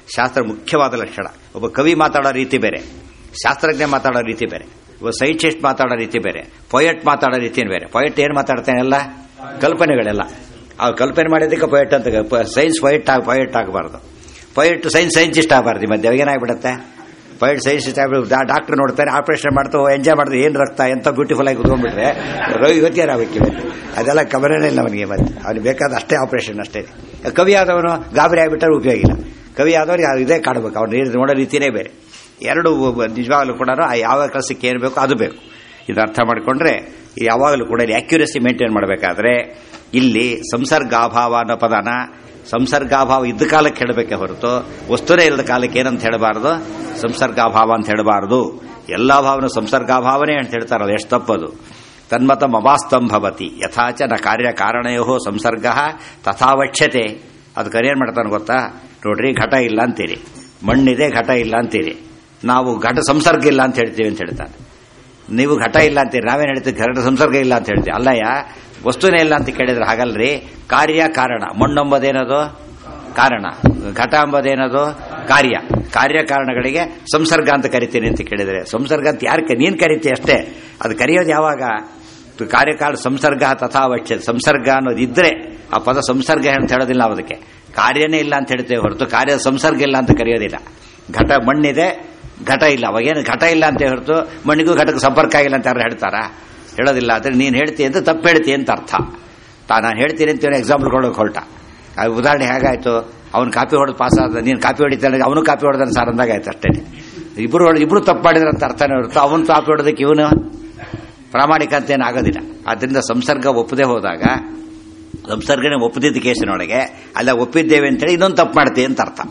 ಶಾಸ್ತ್ರ ಮುಖ್ಯವಾದ ಲಕ್ಷಣ. ಒಬ್ಬ ಕವಿ ಮಾತಾಡೋ ರೀತಿ ಬೇರೆ, ಶಾಸ್ತ್ರಜ್ಞ ಮಾತಾಡೋ ರೀತಿ ಬೇರೆ, ಒಬ್ಬ ಸೈಂಟಿಸ್ಟ್ ಮಾತಾಡೋ ರೀತಿ ಬೇರೆ, ಪೊಯೆಟ್ ಮಾತಾಡೋ ರೀತಿಯೇ ಬೇರೆ. ಪೊಯೆಟ್ ಏನು ಮಾತಾಡ್ತಾನೆ? ಎಲ್ಲ ಕಲ್ಪನೆಗಳೆಲ್ಲ. ಅವ್ರು ಕಲ್ಪನೆ ಮಾಡಿದ್ದಕ್ಕೆ ಪೊಯೆಟ್ ಅಂತ. ಸೈನ್ಸ್ ಪೊಯೆಟ್ ಆಗಿ ಪೊಯೆಟ್ ಆಗಬಾರ್ದು, ಪೊಯೆಟ್ ಸೈನ್ಸ್ ಸೈಂಟಿಸ್ಟ್ ಆಗಬಾರ್ದು. ಮಧ್ಯೆ ಏನಾಗ್ಬಿಡುತ್ತೆ? ಪೊಯೆಟ್ ಸೈಂಟಿಸ್ಟ್ ಆಗ್ಬಿಟ್ಟು ಡಾಕ್ಟರ್ ನೋಡ್ತಾರೆ, ಆಪರೇಷನ್ ಮಾಡ್ತು, ಎಂಜಾಯ್ ಮಾಡಿದ್ರೆ ಏನು ರಕ್ತ ಎಂತ ಬ್ಯೂಟಿಫುಲ್ ಆಗಿ ಕುತ್ಕೊಂಡ್ಬಿಟ್ರೆ ರೋಗಿ ಗೊತ್ತಿಯಾರ ಅವಕ್ಕೆ ಮತ್ತೆ ಅದೆಲ್ಲ ಕವರೇನೇ ಇಲ್ಲ ಅವನಿಗೆ. ಮತ್ತೆ ಅವ್ನಿಗೆ ಬೇಕಾದ ಅಷ್ಟೇ ಆಪರೇಷನ್ ಅಷ್ಟೇ. ಕವಿ ಆದವನು ಗಾಬರಿ ಆಗಿಬಿಟ್ಟರೆ ಉಪಯೋಗ ಇಲ್ಲ. ಕವಿ ಆದವ್ರಿಗೆ ಇದೇ ಕಾಡಬೇಕು, ಅವ್ರು ನೀರು ನೋಡೋ ರೀತಿಯೇ ಬೇರೆ. ಎರಡು ನಿಜವಾಗಲೂ ಕೂಡ ಯಾವ ಕೆಲಸಕ್ಕೆ ಏನು ಬೇಕೋ ಅದು ಬೇಕು. ಇದು ಅರ್ಥ ಮಾಡಿಕೊಂಡ್ರೆ ಯಾವಾಗಲೂ ಕೂಡ ಆಕ್ಯುರಸಿ ಮೇಂಟೈನ್ ಮಾಡಬೇಕಾದ್ರೆ ಇಲ್ಲಿ ಸಂಸರ್ಗಾಭಾವ ಅನ್ನೋ ಪದನ ಸಂಸರ್ಗಾಭಾವ ಇದ್ದ ಕಾಲಕ್ಕೆ ಹೇಳಬೇಕೆ ಹೊರತು ವಸ್ತುನೇ ಇಲ್ಲದ ಕಾಲಕ್ಕೆ ಏನಂತ ಹೇಳಬಾರದು, ಸಂಸರ್ಗಾಭಾವ ಅಂತ ಹೇಳಬಾರದು. ಎಲ್ಲ ಭಾವನ ಸಂಸರ್ಗಾಭಾವನೆ ಅಂತ ಹೇಳ್ತಾರಲ್ಲ, ಎಷ್ಟು ತಪ್ಪದು. ತನ್ಮತ ಮವಾಸ್ತಂಭವತಿ ಯಥಾಚ ನ ಕಾರ್ಯ ಕಾರಣಯೋ ಸಂಸರ್ಗ ತಥಾವಕ್ಷ್ಯತೆ. ಅದಕ್ಕೆ ಏನ್ ಮಾಡ್ತಾನೆ ಗೊತ್ತಾ? ನೋಡ್ರಿ, ಘಟ ಇಲ್ಲ ಅಂತೀರಿ, ಮಣ್ಣಿದೆ ಘಟ ಇಲ್ಲ ಅಂತೀರಿ, ನಾವು ಘಟ ಸಂಸರ್ಗ ಇಲ್ಲ ಅಂತ ಹೇಳ್ತೀವಿ ಅಂತ ಹೇಳ್ತಾನೆ. ನೀವು ಘಟ ಇಲ್ಲ ಅಂತೀರಿ, ನಾವೇನು ಹೇಳ್ತೀವಿ ಘಟ ಸಂಸರ್ಗ ಇಲ್ಲ ಅಂತ ಹೇಳ್ತೀವಿ. ಅಲ್ಲಯ್ಯ, ವಸ್ತುನೇ ಇಲ್ಲ ಅಂತ ಕೇಳಿದ್ರೆ ಹಾಗಲ್ರಿ. ಕಾರ್ಯ ಕಾರಣ, ಮಣ್ಣೆಂಬುದೇನದು ಕಾರಣ, ಘಟ ಎಂಬುದೇನದು ಕಾರ್ಯ. ಕಾರ್ಯ ಕಾರಣಗಳಿಗೆ ಸಂಸರ್ಗ ಅಂತ ಕರಿತೀನಿ ಅಂತ ಕೇಳಿದ್ರೆ ಸಂಸರ್ಗ ಅಂತ ಯಾರು ನೀನು ಕರಿತೀಯ ಅಷ್ಟೇ. ಅದು ಕರೆಯೋದು ಯಾವಾಗ? ಕಾರ್ಯಕಾರಣ ಸಂಸರ್ಗ ತಥಾವಶ್ಯ. ಸಂಸರ್ಗ ಅನ್ನೋದು ಇದ್ರೆ ಆ ಪದ ಸಂಸರ್ಗ ಅಂತ ಹೇಳೋದಿಲ್ಲ. ಅದಕ್ಕೆ ಕಾರ್ಯನೇ ಇಲ್ಲ ಅಂತ ಹೇಳ್ತೇವೆ ಹೊರತು ಕಾರ್ಯದ ಸಂಸರ್ಗ ಇಲ್ಲ ಅಂತ ಕರೆಯೋದಿಲ್ಲ. ಘಟ ಮಣ್ಣಿದೆ, ಘಟ ಇಲ್ಲ, ಅವಾಗೇನು ಘಟ ಇಲ್ಲ ಅಂತ ಹೊರತು ಮಣ್ಣಿಗೂ ಘಟಕ್ಕೆ ಸಂಪರ್ಕ ಆಗಿಲ್ಲ ಅಂತ ಯಾರು ಹೇಳ್ತಾರಾ? ಹೇಳೋದಿಲ್ಲ. ಆದರೆ ನೀನು ಹೇಳ್ತೀಯ ಅಂತ ತಪ್ಪು ಹೇಳ್ತೀಯ ಅಂತ ಅರ್ಥ. ತಾ ನಾನು ಹೇಳ್ತೀನಿ ಅಂತ ಎಕ್ಸಾಂಪಲ್ ಕೊಡೋಕೆ ಹೊರಟ. ಆ ಉದಾಹರಣೆ ಹೇಗಾಯ್ತು? ಅವನು ಕಾಪಿ ಹೊಡೆದು ಪಾಸ್ ಆದ, ನೀನು ಕಾಪಿ ಹೊಡಿತಾನೆ, ಅವನು ಕಾಪಿ ಹೊಡೆದ ಸಾರ್ ಅಂದಾಗಾಯ್ತು ಅಷ್ಟೇ. ಇಬ್ರು ಹೊಡೆದು ಇಬ್ರು ತಪ್ಪು ಮಾಡಿದ್ರೆ ಅಂತ ಅರ್ಥನೇ ಹೊರತು ಅವನು ಕಾಪಿ ಹೊಡೆದಕ್ಕೆ ಇವನು ಪ್ರಾಮಾಣಿಕ ಅಂತೇನು ಆಗೋದಿಲ್ಲ. ಆದ್ದರಿಂದ ಸಂಸರ್ಗ ಒಪ್ಪದೆ ಹೋದಾಗ ಸಂಸರ್ಗನೇ ಒಪ್ಪದಿದ್ದ ಕೇಸಿನೊಳಗೆ ಅಲ್ಲ ಒಪ್ಪಿದ್ದೇವೆ ಅಂತೇಳಿ ಇನ್ನೊಂದು ತಪ್ಪು ಮಾಡ್ತೀವಿ ಅಂತ ಅರ್ಥ.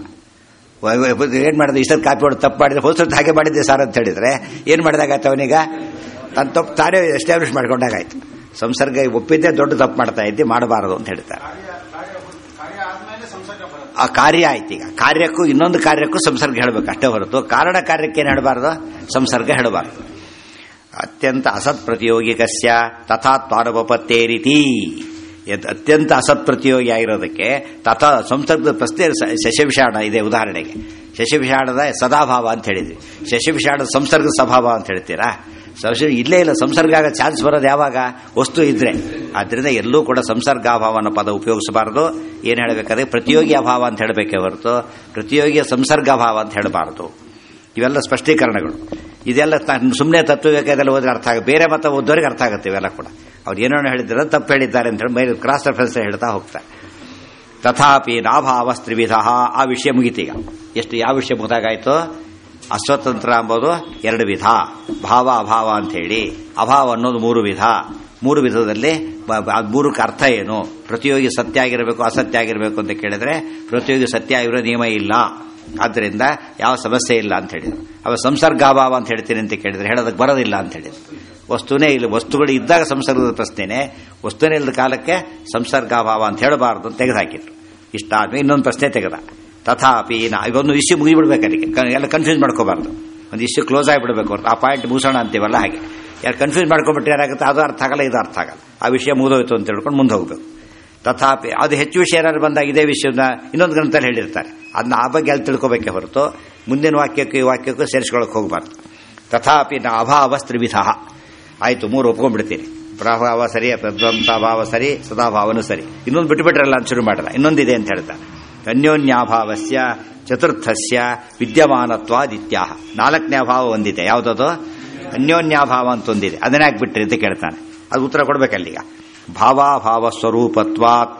ಏನ್ ಮಾಡಿದ್ರೆ ಇಷ್ಟೊಂದು ಕಾಪಿ ಹೊಡೆದು ತಪ್ಪು ಮಾಡಿದ್ರೆ ಹೋದ್ಸತಿ ಹಾಗೆ ಮಾಡಿದ್ದೆ ಸಾರ್ ಅಂತ ಹೇಳಿದ್ರೆ ಏನ್ ಮಾಡಿದಾಗಾಯ್ತು? ಅವನೀಗ ತನ್ನ ತಪ್ಪು ತಾನೇ ಎಸ್ಟಾಬ್ಲಿಷ್ ಮಾಡ್ಕೊಂಡಾಗಾಯ್ತು. ಸಂಸರ್ಗ ಒಪ್ಪಿದ್ದೇ ದೊಡ್ಡ ತಪ್ಪು ಮಾಡ್ತಾ ಇದ್ದೆ, ಮಾಡಬಾರದು ಅಂತ ಹೇಳ್ತಾರೆ. ಆ ಕಾರ್ಯ ಆಯ್ತು. ಈಗ ಕಾರ್ಯಕ್ಕೂ ಇನ್ನೊಂದು ಕಾರ್ಯಕ್ಕೂ ಸಂಸರ್ಗ ಹೇಳಬೇಕು ಅಷ್ಟೇ ಹೊರತು ಕಾರಣ ಕಾರ್ಯಕ್ಕೆ ಏನು ಹೇಳಬಾರ್ದು, ಸಂಸರ್ಗ ಹೇಳಬಾರದು. ಅತ್ಯಂತ ಅಸತ್ ಪ್ರತಿಯೋಗಿಕಸ್ಯ ತಥಾ ತ್ವಾನುಪತ್ತೇ ರೀತಿ. ಅತ್ಯಂತ ಅಸತ್ ಪ್ರತಿಯೋಗಿ ಆಗಿರೋದಕ್ಕೆ ತಥಾ ಸಂಸರ್ಗದ ಪ್ರಶ್ನೆ ಶಶವಿಷಾಣ ಇದೆ. ಉದಾಹರಣೆಗೆ ಶಶವಿಷಾಣದ ಸದಾಭಾವ ಅಂತ ಹೇಳಿದ್ವಿ, ಶಶವಿಷಾಣದ ಸಂಸರ್ಗ ಸ್ವಭಾವ ಅಂತ ಹೇಳ್ತೀರಾ? ಇಲ್ಲೇ ಇಲ್ಲ. ಸಂಸರ್ಗ ಆಗ ಚಾನ್ಸ್ ಬರೋದು ಯಾವಾಗ? ವಸ್ತು ಇದ್ರೆ. ಆದ್ರಿಂದ ಎಲ್ಲೂ ಕೂಡ ಸಂಸರ್ಗಾಭಾವ ಅನ್ನೋ ಪದ ಉಪಯೋಗಿಸಬಾರದು. ಏನು ಹೇಳಬೇಕಾದ್ರೆ ಪ್ರತಿಯೋಗಿ ಅಭಾವ ಅಂತ ಹೇಳಬೇಕೇ ಹೊರತು ಪ್ರತಿಯೋಗಿಯ ಸಂಸರ್ಗಾಭಾವ ಅಂತ ಹೇಳಬಾರದು. ಇವೆಲ್ಲ ಸ್ಪಷ್ಟೀಕರಣಗಳು. ಇದೆಲ್ಲ ಸುಮ್ಮನೆ ತತ್ವವೇಕದಲ್ಲಿ ಹೋದ್ರೆ ಅರ್ಥ ಆಗ, ಬೇರೆ ಮತ ಓದೋರಿಗೆ ಅರ್ಥ ಆಗುತ್ತೆ. ಇವೆಲ್ಲ ಕೂಡ ಅವ್ರು ಏನೇನು ಹೇಳಿದ್ದಾರೆ ತಪ್ಪು ಹೇಳಿದ್ದಾರೆ ಅಂತ ಹೇಳಿ ಮೇಲೆ ಕ್ರಾಸ್ ರೆಫರೆನ್ಸ್ ಹೇಳ್ತಾ ಹೋಗ್ತಾರೆ. ತಥಾಪಿ ನಾಭಾವ ತ್ರಿವಿಧ. ಆ ವಿಷಯ ಮುಗಿತೀಗ. ಎಷ್ಟು ಯಾವ ವಿಷಯ ಮುಗಿದಾಗಾಯ್ತು? ಅಸ್ವತಂತ್ರ ಎಂಬುದು ಎರಡು ವಿಧ, ಭಾವ ಅಭಾವ ಅಂತ ಹೇಳಿ. ಅಭಾವ ಅನ್ನೋದು ಮೂರು ವಿಧ. ಮೂರು ವಿಧದಲ್ಲಿ ಮೂರಕ್ಕೆ ಅರ್ಥ ಏನು? ಪ್ರತಿಯೋಗಿ ಸತ್ಯ ಆಗಿರಬೇಕು, ಅಸತ್ಯ ಆಗಿರಬೇಕು ಅಂತ ಕೇಳಿದ್ರೆ ಪ್ರತಿಯೋಗಿ ಸತ್ಯ ಆಗಿರೋ ನಿಯಮ ಇಲ್ಲ. ಆದ್ದರಿಂದ ಯಾವ ಸಮಸ್ಯೆ ಇಲ್ಲ ಅಂತ ಹೇಳಿದ್ರು. ಅವ ಸಂಸರ್ಗಾಭಾವ ಅಂತ ಹೇಳ್ತೀನಿ ಅಂತ ಕೇಳಿದ್ರೆ ಹೇಳೋದಕ್ಕೆ ಬರೋದಿಲ್ಲ ಅಂತ ಹೇಳಿದ್ರು. ವಸ್ತುನೇ ಇಲ್ಲ, ವಸ್ತುಗಳು ಇದ್ದಾಗ ಸಂಸರ್ಗದ ಪ್ರಶ್ನೆನೇ, ವಸ್ತುನೇ ಇಲ್ಲದ ಕಾಲಕ್ಕೆ ಸಂಸರ್ಗಾಭಾವ ಅಂತ ಹೇಳಬಾರದು ಅಂತ ತೆಗೆದುಹಾಕಿದ್ರು. ಇಷ್ಟ ಆದ್ಮೇಲೆ ಇನ್ನೊಂದು ಪ್ರಶ್ನೆ ತೆಗೆದ. ತಥಾಪಿ ನಾ ಇದೊಂದು ಇಶ್ಯೂ ಮುಗಿಬಿಡ್ಬೇಕು, ಅದಕ್ಕೆ ಎಲ್ಲ ಕನ್ಫ್ಯೂಸ್ ಮಾಡ್ಕೋಬಾರ್ದು. ಒಂದು ಇಶ್ಯೂ ಕ್ಲೋಸ್ ಆಗಿಬಿಡ್ಬೇಕು ಹೊರತು ಆ ಪಾಯಿಂಟ್ ಮುಗಿಸೋಣ ಅಂತೀವಲ್ಲ ಹಾಗೆ. ಯಾರು ಕನ್ಫ್ಯೂಸ್ ಮಾಡ್ಕೊಂಡ್ಬಿಟ್ಟು ಏನಾಗುತ್ತೆ? ಅದು ಅರ್ಥ ಆಗಲ್ಲ, ಇದು ಅರ್ಥ ಆಗಲ್ಲ. ಆ ವಿಷಯ ಮುಗಿದೋಯ್ತು ಅಂತ ಹೇಳ್ಕೊಂಡು ಮುಂದೆ ಹೋಗ್ಬೇಕು. ತಥಾಪಿ ಅದು ಹೆಚ್ಚು ವಿಷಯ ಏನಾದ್ರು ಬಂದಾಗ ಇದೇ ವಿಷಯನ ಇನ್ನೊಂದು ಗ್ರಂಥದಲ್ಲಿ ಹೇಳಿರ್ತಾರೆ, ಅದನ್ನ ಆ ಬಗ್ಗೆ ಅಲ್ಲಿ ತಿಳ್ಕೋಬೇಕೆ ಹೊರತು ಮುಂದಿನ ವಾಕ್ಯಕ್ಕೂ ಈ ವಾಕ್ಯಕ್ಕೂ ಸೇರಿಸ್ಕೊಳ್ಳೋಕೆ ಹೋಗಬಾರ್ದು. ತಥಾಪಿ ನ ಅಭಾವ ತ್ರಿವಿಧ. ಆಯ್ತು, ಮೂರು ಒಪ್ಕೊಂಡ್ಬಿಡ್ತೀನಿ. ಪ್ರಭಾವ ಸರಿ, ಪ್ರಧ್ವಂಸಾಭಾವ ಸರಿ, ಸದಾಭಾವನೂ ಸರಿ. ಇನ್ನೊಂದು ಬಿಟ್ಟುಬಿಟ್ರಲ್ಲ ಅಂತ ಶುರು ಮಾಡಲ್ಲ, ಇನ್ನೊಂದಿದೆ ಅಂತ ಹೇಳ್ತಾ. ಅನ್ಯೋನ್ಯಾಭಾವಸ್ಯ ಚತುರ್ಥಸ್ಯ ವಿದ್ಯಮಾನತ್ವಾದಿತ್ಯ. ನಾಲ್ಕನೇ ಅಭಾವ ಒಂದಿದೆ, ಯಾವುದದು? ಅನ್ಯೋನ್ಯಾಭಾವ ಅಂತ ಒಂದಿದೆ. ಅದನ್ನೇ ಹಾಕ್ಬಿಟ್ರಿ ಅಂತ ಕೇಳ್ತಾನೆ. ಅದು ಉತ್ತರ ಕೊಡ್ಬೇಕಲ್ಲೀಗ. ಭಾವಾಭಾವ ಸ್ವರೂಪತ್ವಾತ್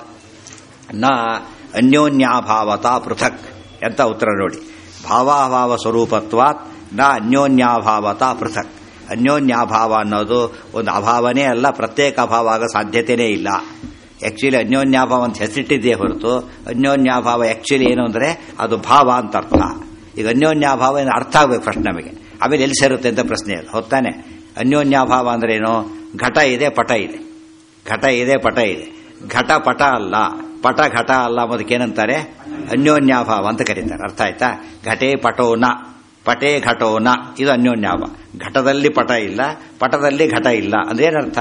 ನ ಅನ್ಯೋನ್ಯಾಭಾವತ ಪೃಥಕ್ ಅಂತ ಉತ್ತರ ನೋಡಿ. ಭಾವಾಭಾವ ಸ್ವರೂಪತ್ವಾತ್ ನ ಅನ್ಯೋನ್ಯಾಭಾವತ ಪೃಥಕ್. ಅನ್ಯೋನ್ಯಾಭಾವ ಅನ್ನೋದು ಒಂದು ಅಭಾವನೇ ಅಲ್ಲ, ಪ್ರತ್ಯೇಕ ಅಭಾವ ಆಗೋ ಸಾಧ್ಯತೆಯೇ ಇಲ್ಲ. ಆಕ್ಚುಲಿ ಅನ್ಯೋನ್ಯಾಭಾವ ಅಂತ ಹೆಸರಿಟ್ಟಿದೆಯೇ ಹೊರತು ಅನ್ಯೋನ್ಯಾಭಾವ ಆಕ್ಚುಲಿ ಏನು ಅಂದ್ರೆ ಅದು ಭಾವ ಅಂತ ಅರ್ಥ. ಈಗ ಅನ್ಯೋನ್ಯಾಭಾವ ಏನು ಅರ್ಥ ಆಗಬೇಕು ಫಸ್ಟ್ ನಮಗೆ, ಆಮೇಲೆ ಎಲ್ಲಿ ಸೇರುತ್ತೆ ಅಂತ ಪ್ರಶ್ನೆ ಅದು ಹೊತ್ತಾನೆ. ಅನ್ಯೋನ್ಯಾಭಾವ ಅಂದ್ರೆ ಏನು? ಘಟ ಇದೆ, ಪಟ ಇದೆ. ಘಟ ಇದೆ, ಪಟ ಇದೆ. ಘಟ ಪಟ ಅಲ್ಲ, ಪಟ ಘಟ ಅಲ್ಲ ಅನ್ನೋದಕ್ಕೇನಂತಾರೆ? ಅನ್ಯೋನ್ಯಾಭಾವ ಅಂತ ಕರೀತಾರೆ. ಅರ್ಥ ಆಯ್ತಾ? ಘಟೇ ಪಟೋನ, ಪಟೇ ಘಟೋನ, ಇದು ಅನ್ಯೋನ್ಯಾಭಾವ. ಘಟದಲ್ಲಿ ಪಟ ಇಲ್ಲ, ಪಟದಲ್ಲಿ ಘಟ ಇಲ್ಲ ಅಂದ್ರೆ ಏನರ್ಥ?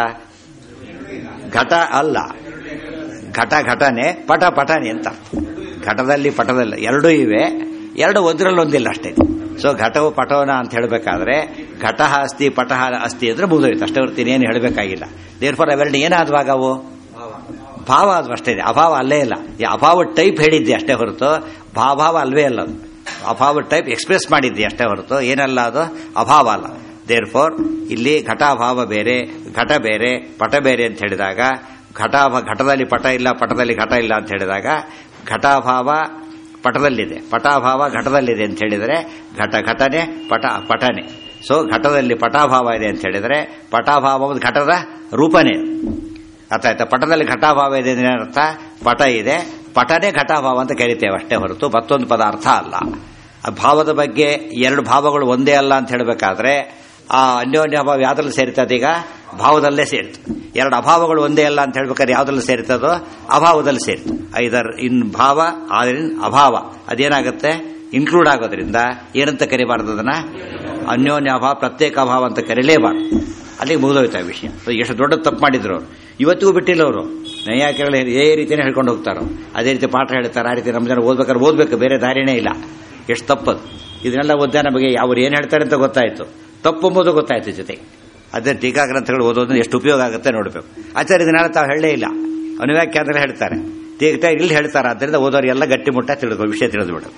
ಘಟ ಅಲ್ಲ, ಘಟ ಘಟನೆ, ಪಟ ಪಟನೆ ಅಂತ. ಘಟದಲ್ಲಿ ಪಟದಲ್ಲಿ ಎರಡೂ ಇವೆ, ಎರಡು ಒಂದರಲ್ಲಿ ಒಂದಿಲ್ಲ ಅಷ್ಟೇ. ಸೊ ಘಟವು ಪಟವನ ಅಂತ ಹೇಳಬೇಕಾದ್ರೆ ಘಟ ಅಸ್ತಿ ಪಟ ಅಸ್ತಿ ಅಂದ್ರೆ ಮುಗಿದೋಯ್ತು ಅಷ್ಟೇ ಹೊರತು ಇನ್ನೇನು ಹೇಳಬೇಕಾಗಿಲ್ಲ. ದೇರ್ ಫಾರ್ ಅವೆರಡು ಏನಾದ್ವಾಗ ಅವು ಭಾವ ಆದ್ವು ಅಷ್ಟೇ, ಅಭಾವ ಅಲ್ಲೇ ಇಲ್ಲ. ಈ ಅಭಾವ ಟೈಪ್ ಹೇಳಿದ್ದೆ ಅಷ್ಟೇ ಹೊರತು ಭಾಭಾವ ಅಲ್ವೇ ಅಲ್ಲ. ಅದು ಅಭಾವ ಟೈಪ್ ಎಕ್ಸ್ಪ್ರೆಸ್ ಮಾಡಿದ್ದೆ ಅಷ್ಟೇ ಹೊರತು ಏನಲ್ಲ, ಅದು ಅಭಾವ ಅಲ್ಲ. ದೇರ್ ಫಾರ್ ಇಲ್ಲಿ ಘಟಾಭಾವ ಬೇರೆ, ಘಟ ಬೇರೆ, ಪಟ ಬೇರೆ ಅಂತ ಹೇಳಿದಾಗ ಘಟಾಭ ಘಟದಲ್ಲಿ ಪಟ ಇಲ್ಲ, ಪಟದಲ್ಲಿ ಘಟ ಇಲ್ಲ ಅಂತ ಹೇಳಿದಾಗ ಘಟಾಭಾವ ಪಟದಲ್ಲಿದೆ, ಪಟಾಭಾವ ಘಟದಲ್ಲಿದೆ ಅಂತ ಹೇಳಿದರೆ ಘಟ ಘಟನೆ, ಪಟ ಪಟನೆ. ಸೊ ಘಟದಲ್ಲಿ ಪಟಾಭಾವ ಇದೆ ಅಂತ ಹೇಳಿದರೆ ಪಟಾಭಾವ ಘಟದ ರೂಪನೇ ಅರ್ಥ ಆಯ್ತಾ. ಪಟದಲ್ಲಿ ಘಟಾಭಾವ ಇದೆ ಅಂದ್ರೆ ಅರ್ಥ ಪಟ ಇದೆ, ಪಟನೆ ಘಟಾಭಾವ ಅಂತ ಕರಿತೇವೆ ಅಷ್ಟೇ ಹೊರತು ಮತ್ತೊಂದು ಪದಾರ್ಥ ಅಲ್ಲ. ಭಾವದ ಬಗ್ಗೆ ಎರಡು ಭಾವಗಳು ಒಂದೇ ಅಲ್ಲ ಅಂತ ಹೇಳಬೇಕಾದ್ರೆ ಆ ಅನ್ಯೋನ್ಯ ಭಾವ ಯಾವ್ದ್ರಲ್ಲಿ ಸೇರ್ತದೆ? ಈಗ ಭಾವದಲ್ಲೇ ಸೇರಿತು. ಎರಡು ಅಭಾವಗಳು ಒಂದೇ ಅಲ್ಲ ಅಂತ ಹೇಳ್ಬೇಕಾದ್ರೆ ಯಾವ್ದ್ರಲ್ಲಿ ಸೇರ್ತದೋ ಅಭಾವದಲ್ಲಿ ಸೇರಿತು. ಐದರ್ ಇನ್ ಭಾವ ಆದ್ರಿನ್ ಅಭಾವ ಅದೇನಾಗುತ್ತೆ ಇನ್ಕ್ಲೂಡ್ ಆಗೋದ್ರಿಂದ ಏನಂತ ಕರಿಬಾರ್ದು, ಅದನ್ನ ಅನ್ಯೋನ್ಯ ಅಭಾವ ಪ್ರತ್ಯೇಕ ಅಭಾವ ಅಂತ ಕರೀಲೇಬಾರ್ದು. ಅಲ್ಲಿಗೆ ಮುಗಿದೋಯ್ತು ಆ ವಿಷಯ. ಎಷ್ಟು ದೊಡ್ಡ ತಪ್ಪು ಮಾಡಿದ್ರು ಅವರು, ಇವತ್ತಿಗೂ ಬಿಟ್ಟಿಲ್ಲ ಅವರು. ನೈಯಾಯಿಕಗಳು ಇದೇ ರೀತಿಯೇ ಹೇಳ್ಕೊಂಡು ಹೋಗ್ತಾರೋ, ಅದೇ ರೀತಿ ಪಾಠ ಹೇಳ್ತಾರೆ. ಆ ರೀತಿ ನಮ್ಮ ಜನ ಓದ್ಬೇಕಾದ್ರೆ ಓದ್ಬೇಕು, ಬೇರೆ ದಾರಿನೇ ಇಲ್ಲ. ಎಷ್ಟು ತಪ್ಪದು. ಇದನ್ನೆಲ್ಲ ಓದ್ದ ನಮಗೆ ಅವ್ರು ಏನು ಹೇಳ್ತಾರೆ ಅಂತ ಗೊತ್ತಾಯ್ತು, ತಪ್ಪು ಎಂಬುದು ಗೊತ್ತಾಯ್ತು ಜೊತೆಗೆ. ಅದೇ ಟೀಕಾ ಗ್ರಂಥಗಳು ಓದೋದ್ರೆ ಎಷ್ಟು ಉಪಯೋಗ ಆಗುತ್ತೆ ನೋಡಬೇಕು. ಆಚಾರ್ಯ ಇದನ್ನೆಲ್ಲ ತಾವು ಹೇಳಲೇ ಇಲ್ಲ, ಅನುವ್ಯಾಖ್ಯ ಅಂದ್ರೆ ಹೇಳ್ತಾರೆ, ಟೀಕಾ ಇಲ್ಲಿ ಹೇಳ್ತಾರೆ. ಆದ್ದರಿಂದ ಓದೋರಿಗೆಲ್ಲ ಗಟ್ಟಿಮುಟ್ಟ ತಿಳಿದು ವಿಷಯ ತಿಳಿದು ಬಿಡೋದು.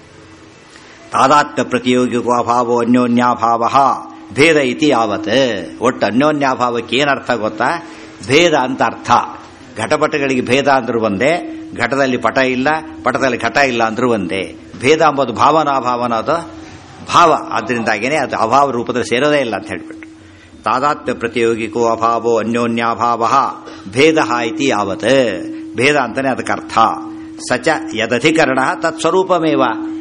ತಾದಾತ್ಮ್ಯ ಪ್ರತಿಯೋಗಿಕೋ ಅಭಾವೋ ಅನ್ಯೋನ್ಯಾಭಾವ ಭೇದ ಇತಿ ಯಾವತ್. ಒಟ್ಟು ಅನ್ಯೋನ್ಯಾಭಾವಕ್ಕೆ ಏನರ್ಥ ಗೊತ್ತಾ? ಭೇದ ಅಂತ ಅರ್ಥ. ಘಟಪಟಗಳಿಗೆ ಭೇದ ಅಂದ್ರೂ ಒಂದೇ, ಘಟದಲ್ಲಿ ಪಟ ಇಲ್ಲ, ಪಟದಲ್ಲಿ ಘಟ ಇಲ್ಲ ಅಂದ್ರೂ ಒಂದೇ. ಭೇದ ಎಂಬುದು ಭಾವನಾಭಾವನ ಅದು ಭಾವ, ಆದ್ದರಿಂದಾಗೇನೆ ಅದು ಅಭಾವ ರೂಪದಲ್ಲಿ ಸೇರೋದೇ ಇಲ್ಲ ಅಂತ ಹೇಳ್ಬಿಟ್ಟು. ತಾದಾತ್ಮ್ಯ ಪ್ರತಿಯೋಗಿಕೋ ಅಭಾವೋ ಅನ್ಯೋನ್ಯಾಭಾವ ಭೇದ ಇತಿ ಯಾವತ್. ಭೇದ ಅಂತಾನೆ ಅದಕ್ಕೆ ಅರ್ಥ. ಸಚ ಯದಧಿಕರಣ ತತ್ಸ್ವರೂಪಮೇವ.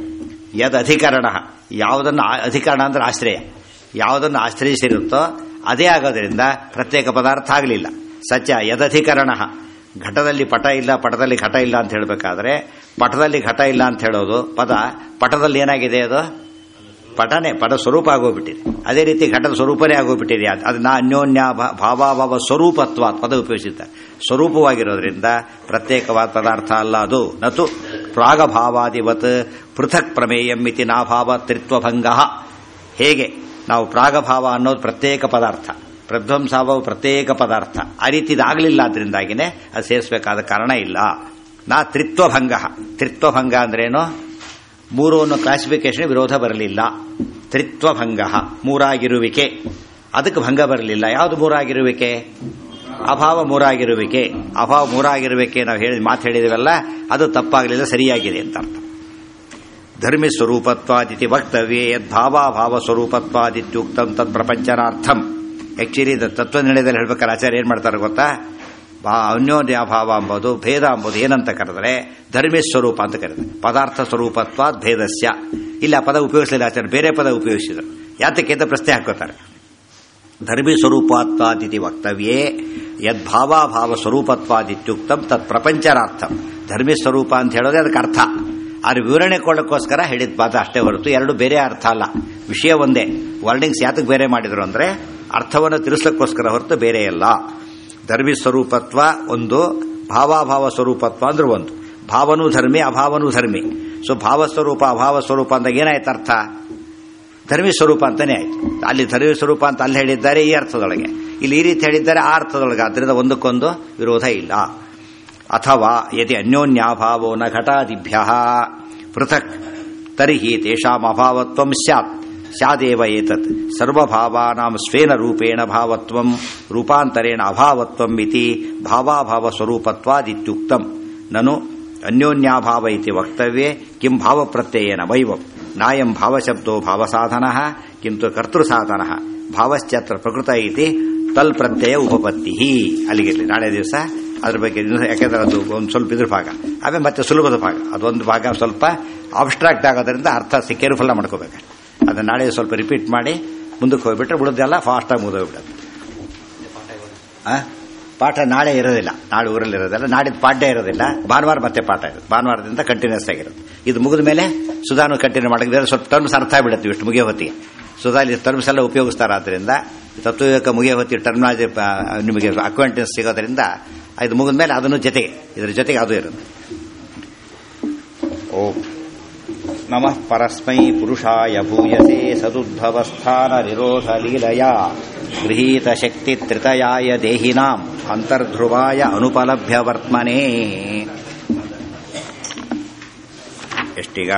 ಯದಧಿಕರಣ ಯಾವುದನ್ನು ಅಧಿಕರಣ ಅಂದ್ರೆ ಆಶ್ರಯ, ಯಾವುದನ್ನು ಆಶ್ರಯಿಸಿರುತ್ತೋ ಅದೇ ಆಗೋದ್ರಿಂದ ಪ್ರತ್ಯೇಕ ಪದಾರ್ಥ ಆಗಲಿಲ್ಲ. ಸಚ ಯದಧಿಕರಣ. ಘಟದಲ್ಲಿ ಪಟ ಇಲ್ಲ, ಪಟದಲ್ಲಿ ಘಟ ಇಲ್ಲ ಅಂತ ಹೇಳಬೇಕಾದ್ರೆ ಪಟದಲ್ಲಿ ಘಟ ಇಲ್ಲ ಅಂತ ಹೇಳೋದು ಪದ, ಪಟದಲ್ಲಿ ಏನಾಗಿದೆ ಅದು ಪಟನೆ, ಪದ ಸ್ವರೂಪ ಆಗೋಗ್ಬಿಟ್ಟಿದೆ. ಅದೇ ರೀತಿ ಘಟದ ಸ್ವರೂಪನೇ ಆಗೋಗ್ಬಿಟ್ಟಿದೆ. ಅದನ್ನ ಅನ್ಯೋನ್ಯ ಭಾವಾಭಾವ ಸ್ವರೂಪತ್ವ ಪದ ಉಪಯೋಗಿಸುತ್ತಾರೆ. ಸ್ವರೂಪವಾಗಿರೋದ್ರಿಂದ ಪ್ರತ್ಯೇಕವಾದ ಪದಾರ್ಥ ಅಲ್ಲ ಅದು. ನತು ಪ್ರಾಗಭಾವಾದಿವತ್ ಪೃಥಕ್ ಪ್ರಮೇಯಂ ಇತಿ ನಾಭಾವ ತ್ರಿತ್ವಭಂಗ. ಹೇಗೆ ನಾವು ಪ್ರಾಗಭಾವ ಅನ್ನೋದು ಪ್ರತ್ಯೇಕ ಪದಾರ್ಥ, ಪ್ರಧ್ವಂಸಾಭಾವ ಪ್ರತ್ಯೇಕ ಪದಾರ್ಥ, ಆ ರೀತಿ ಇದಾಗಲಿಲ್ಲ. ಅದರಿಂದಾಗಿನೇ ಅದು ಸೇರಿಸಬೇಕಾದ ಕಾರಣ ಇಲ್ಲ. ನಾ ತ್ರಿತ್ವಭಂಗ. ತ್ರಿತ್ವಭಂಗ ಅಂದ್ರೇನು? ಮೂರು ಅನ್ನೋ ಕ್ಲಾಸಿಫಿಕೇಶನ್ ವಿರೋಧ ಬರಲಿಲ್ಲ. ತ್ರಿತ್ವಭಂಗ ಮೂರಾಗಿರುವಿಕೆ, ಅದಕ್ಕೆ ಭಂಗ ಬರಲಿಲ್ಲ. ಯಾವುದು ಮೂರಾಗಿರುವಿಕೆ? ಅಭಾವ ಮೂರಾಗಿರುವಿಕೆ. ಅಭಾವ ಮೂರಾಗಿರುವಿಕೆ ನಾವು ಹೇಳಿ ಮಾತು ಹೇಳಿದಿವಲ್ಲ, ಅದು ತಪ್ಪಾಗಲಿಲ್ಲ, ಸರಿಯಾಗಿದೆ ಅಂತ ಅರ್ಥ. ಧರ್ಮಿ ಸ್ವರೂಪತ್ವಾದಿತಿ ವಕ್ತವ್ಯೇ ಯದ್ಭಾವಾಭಾವ ಸ್ವರೂಪತ್ವಾದಿತ್ಯುಕ್ತಂ ತತ್ ಪ್ರಪಂಚನಾರ್ಥಂ. ಆಕ್ಚುಲಿ ತತ್ವನಿರ್ಣಯದಲ್ಲಿ ಹೇಳ್ಬೇಕಾದ್ರೆ ಆಚಾರ್ಯ ಏನ್ ಮಾಡ್ತಾರೆ ಗೊತ್ತಾ? ಅನ್ಯೋನ್ಯಾಭಾವ ಎಂಬುದು ಭೇದ ಎಂಬುದು ಏನಂತ ಕರೆದರೆ ಧರ್ಮಿ ಸ್ವರೂಪ ಅಂತ ಕರೀತಾರೆ. ಪದಾರ್ಥ ಸ್ವರೂಪತ್ವಾದ್ ಭೇದಸ್ಯ. ಇಲ್ಲಿ ಆ ಪದ ಉಪಯೋಗಿಸಲಿಲ್ಲ ಆಚಾರ್ಯ, ಬೇರೆ ಪದ ಉಪಯೋಗಿಸಿದರು. ಯಾತಕ್ಕೆ ಅಂತ ಪ್ರಶ್ನೆ ಹಾಕೋತಾರೆ. ಧರ್ಮಿ ಸ್ವರೂಪತ್ವಾದಿತಿ ವಕ್ತವ್ಯೇ ಯದ್ಭಾವಾಭಾವ ಸ್ವರೂಪತ್ವಾದಿತ್ಯುಕ್ತಂ ತತ್ ಪ್ರಪಂಚನಾರ್ಥಂ. ಧರ್ಮಿ ಸ್ವರೂಪ ಅಂತ ಹೇಳೋದೇ ಅದಕ್ಕೆ ಅರ್ಥ. ಆದ್ರೆ ವಿವರಣೆ ಕೊಡೋಕ್ಕೋಸ್ಕರ ಹೇಳಿದ ಪದ ಅಷ್ಟೇ ಹೊರತು ಎರಡು ಬೇರೆ ಅರ್ಥ ಅಲ್ಲ. ವಿಷಯ ಒಂದೇ. ವರ್ಡಿಂಗ್ಸ್ ಯಾತಕ್ಕೆ ಬೇರೆ ಮಾಡಿದ್ರು ಅಂದ್ರೆ ಅರ್ಥವನ್ನು ತಿಳಿಸ್ಲಿಕ್ಕೋಸ್ಕರ ಹೊರತು ಬೇರೆ ಅಲ್ಲ. ಧರ್ಮಿ ಸ್ವರೂಪತ್ವ ಒಂದು, ಭಾವಾಭಾವ ಸ್ವರೂಪತ್ವ ಅಂದ್ರೆ ಒಂದು. ಭಾವನೂ ಧರ್ಮಿ, ಅಭಾವನೂ ಧರ್ಮಿ. ಸೊ ಭಾವಸ್ವರೂಪ ಅಭಾವ ಸ್ವರೂಪ ಅಂದಾಗ ಏನಾಯ್ತು ಅರ್ಥ? ಧರ್ಮಿ ಸ್ವರೂಪ ಅಂತಾನೆ ಆಯ್ತು. ಅಲ್ಲಿ ಧರ್ಮಿ ಸ್ವರೂಪ ಅಂತ ಅಲ್ಲಿ ಹೇಳಿದ್ದಾರೆ ಈ ಅರ್ಥದೊಳಗೆ, ಇಲ್ಲಿ ಈ ರೀತಿ ಹೇಳಿದ್ದಾರೆ ಆ ಅರ್ಥದೊಳಗೆ. ಆದ್ದರಿಂದ ಒಂದಕ್ಕೊಂದು ವಿರೋಧ ಇಲ್ಲ. ಅಥವಾ ಯದಿ ಅನ್ಯೋನ್ಯಾಭಾವೋ ನ ಘಟಾದಿಭ್ಯ ಪೃಥಕ್ ತರ್ಹಿ ತೇಷಾಂ ಅಭಾವತ್ವಂ ಸ್ಯಾತ್. ಸ್ಯಾದೇವ ಏತತ್ ಸರ್ವಭಾವಾನಾಂ ಸ್ವೇನ ರೂಪೇಣ ಭಾವತ್ವಂ ರೂಪಾಂತರೇಣ ಅಭಾವತ್ವಂ ಇತಿ ಭಾವಾಭಾವ ಸ್ವರೂಪತ್ವಾದಿತ್ಯುಕ್ತಂ. ನನು ಅನ್ಯೋನ್ಯಾಭಾವ ಇತಿ ವಕ್ತವ್ಯೇ ಕಿಂ ಭಾವಪ್ರತ್ಯಯೇನ ವೈವಂ. ನಾಯಂ ಭಾವಶಬ್ದೋ ಭಾವಸಾಧನಃ ಕಿಂತು ಕರ್ತೃಸಾಧನಃ. ಭಾವಶ್ಚತ್ರ ಪ್ರಕೃತ ಇತಿ ತಲ್ ಪ್ರತ್ಯಯ ಉಪಪತ್ತಿ. ಅಲ್ಲಿಗಿರಲಿ, ನಾಳೆ ದಿವಸ ಅದ್ರ ಬಗ್ಗೆ ಯಾಕೆಂದ್ರೆ ಅದು ಒಂದು ಸ್ವಲ್ಪ ಇದ್ರ ಭಾಗ, ಆಮೇಲೆ ಮತ್ತೆ ಸುಲಭದ ಭಾಗ. ಅದೊಂದು ಭಾಗ ಸ್ವಲ್ಪ ಅಬ್ಸ್ಟ್ರಾಕ್ಟ್ ಆಗೋದ್ರಿಂದ ಅರ್ಥ ಕೇರ್ಫುಲ್ ಮಾಡ್ಕೋಬೇಕು. ಅದನ್ನ ನಾಳೆ ಸ್ವಲ್ಪ ರಿಪೀಟ್ ಮಾಡಿ ಮುಂದಕ್ಕೆ ಹೋಗ್ಬಿಟ್ರೆ ಉಳಿದೆಲ್ಲ ಫಾಸ್ಟಾಗಿ ಮುಗಿದೋಗ್ಬಿಡೋದು. ಪಾಠ ನಾಳೆ ಇರೋದಿಲ್ಲ, ನಾಳೆ ಊರಲ್ಲಿ ಇರೋದಿಲ್ಲ, ನಾಡಿದ್ದು ಪಾಠ ಇರೋದಿಲ್ಲ. ಭಾನುವಾರ ಮತ್ತೆ ಪಾಠ ಇರೋದು. ಭಾನುವಾರದಿಂದ ಕಂಟಿನ್ಯೂಸ್ ಆಗಿರೋದು. ಇದು ಮುಗಿದ ಮೇಲೆ ಸುಧಾನು ಕಂಟಿನ್ಯೂ ಮಾಡಿದ್ರೆ ಸ್ವಲ್ಪ ಟರ್ಮ್ಸ್ ಅರ್ಥ ಆಗ್ಬಿಡುತ್ತೆ. ಇಷ್ಟು ಮುಗಿಯೋ ಹೊತ್ತಿಗೆ ಸುಧಾ ಇಲ್ಲಿ ಟರ್ಮ್ಸ್ ಎಲ್ಲ ಉಪಯೋಗಿಸ್ತಾರೆ. ಆದ್ದರಿಂದ ತತ್ವವಿವೇಕ ಮುಗಿಯೋ ಹೊತ್ತಿಗೆ ಟರ್ಮಿನಾಲಜಿ ನಿಮಗೆ ಅಕ್ವೆಂಟೆನ್ಸ್ ಸಿಗೋದ್ರಿಂದ ಇದು ಮುಗಿದ ಮೇಲೆ ಅದನ್ನು ಜೊತೆಗೆ ಇದ್ರ ಜೊತೆಗೆ ಅದು ಇರುತ್ತೆ. ಓ ನಮಃ ಪರಸ್ಮೈ ಪುರುಷಾಯ ಭೂಯಸೆ ಸದುದ್ಭವಸ್ಥಾನ ನಿರೋಧ ಲೀಲಯಾ ಗೃಹೀತ ಶಕ್ತಿ ತ್ರಿತಯಾಯ ದೇಹಿನಾಂ ಅಂತರ್ಧ್ರುವಾಯ ಅನುಪಲಭ್ಯ ವರ್ತ್ಮನೇ. ಎಷ್ಟೀಗ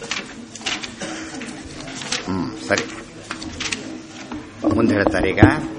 ಹ್ಮ್ ಸರಿ ಮುಂದೆ ಹೇಳ್ತಾರೆ ಈಗ.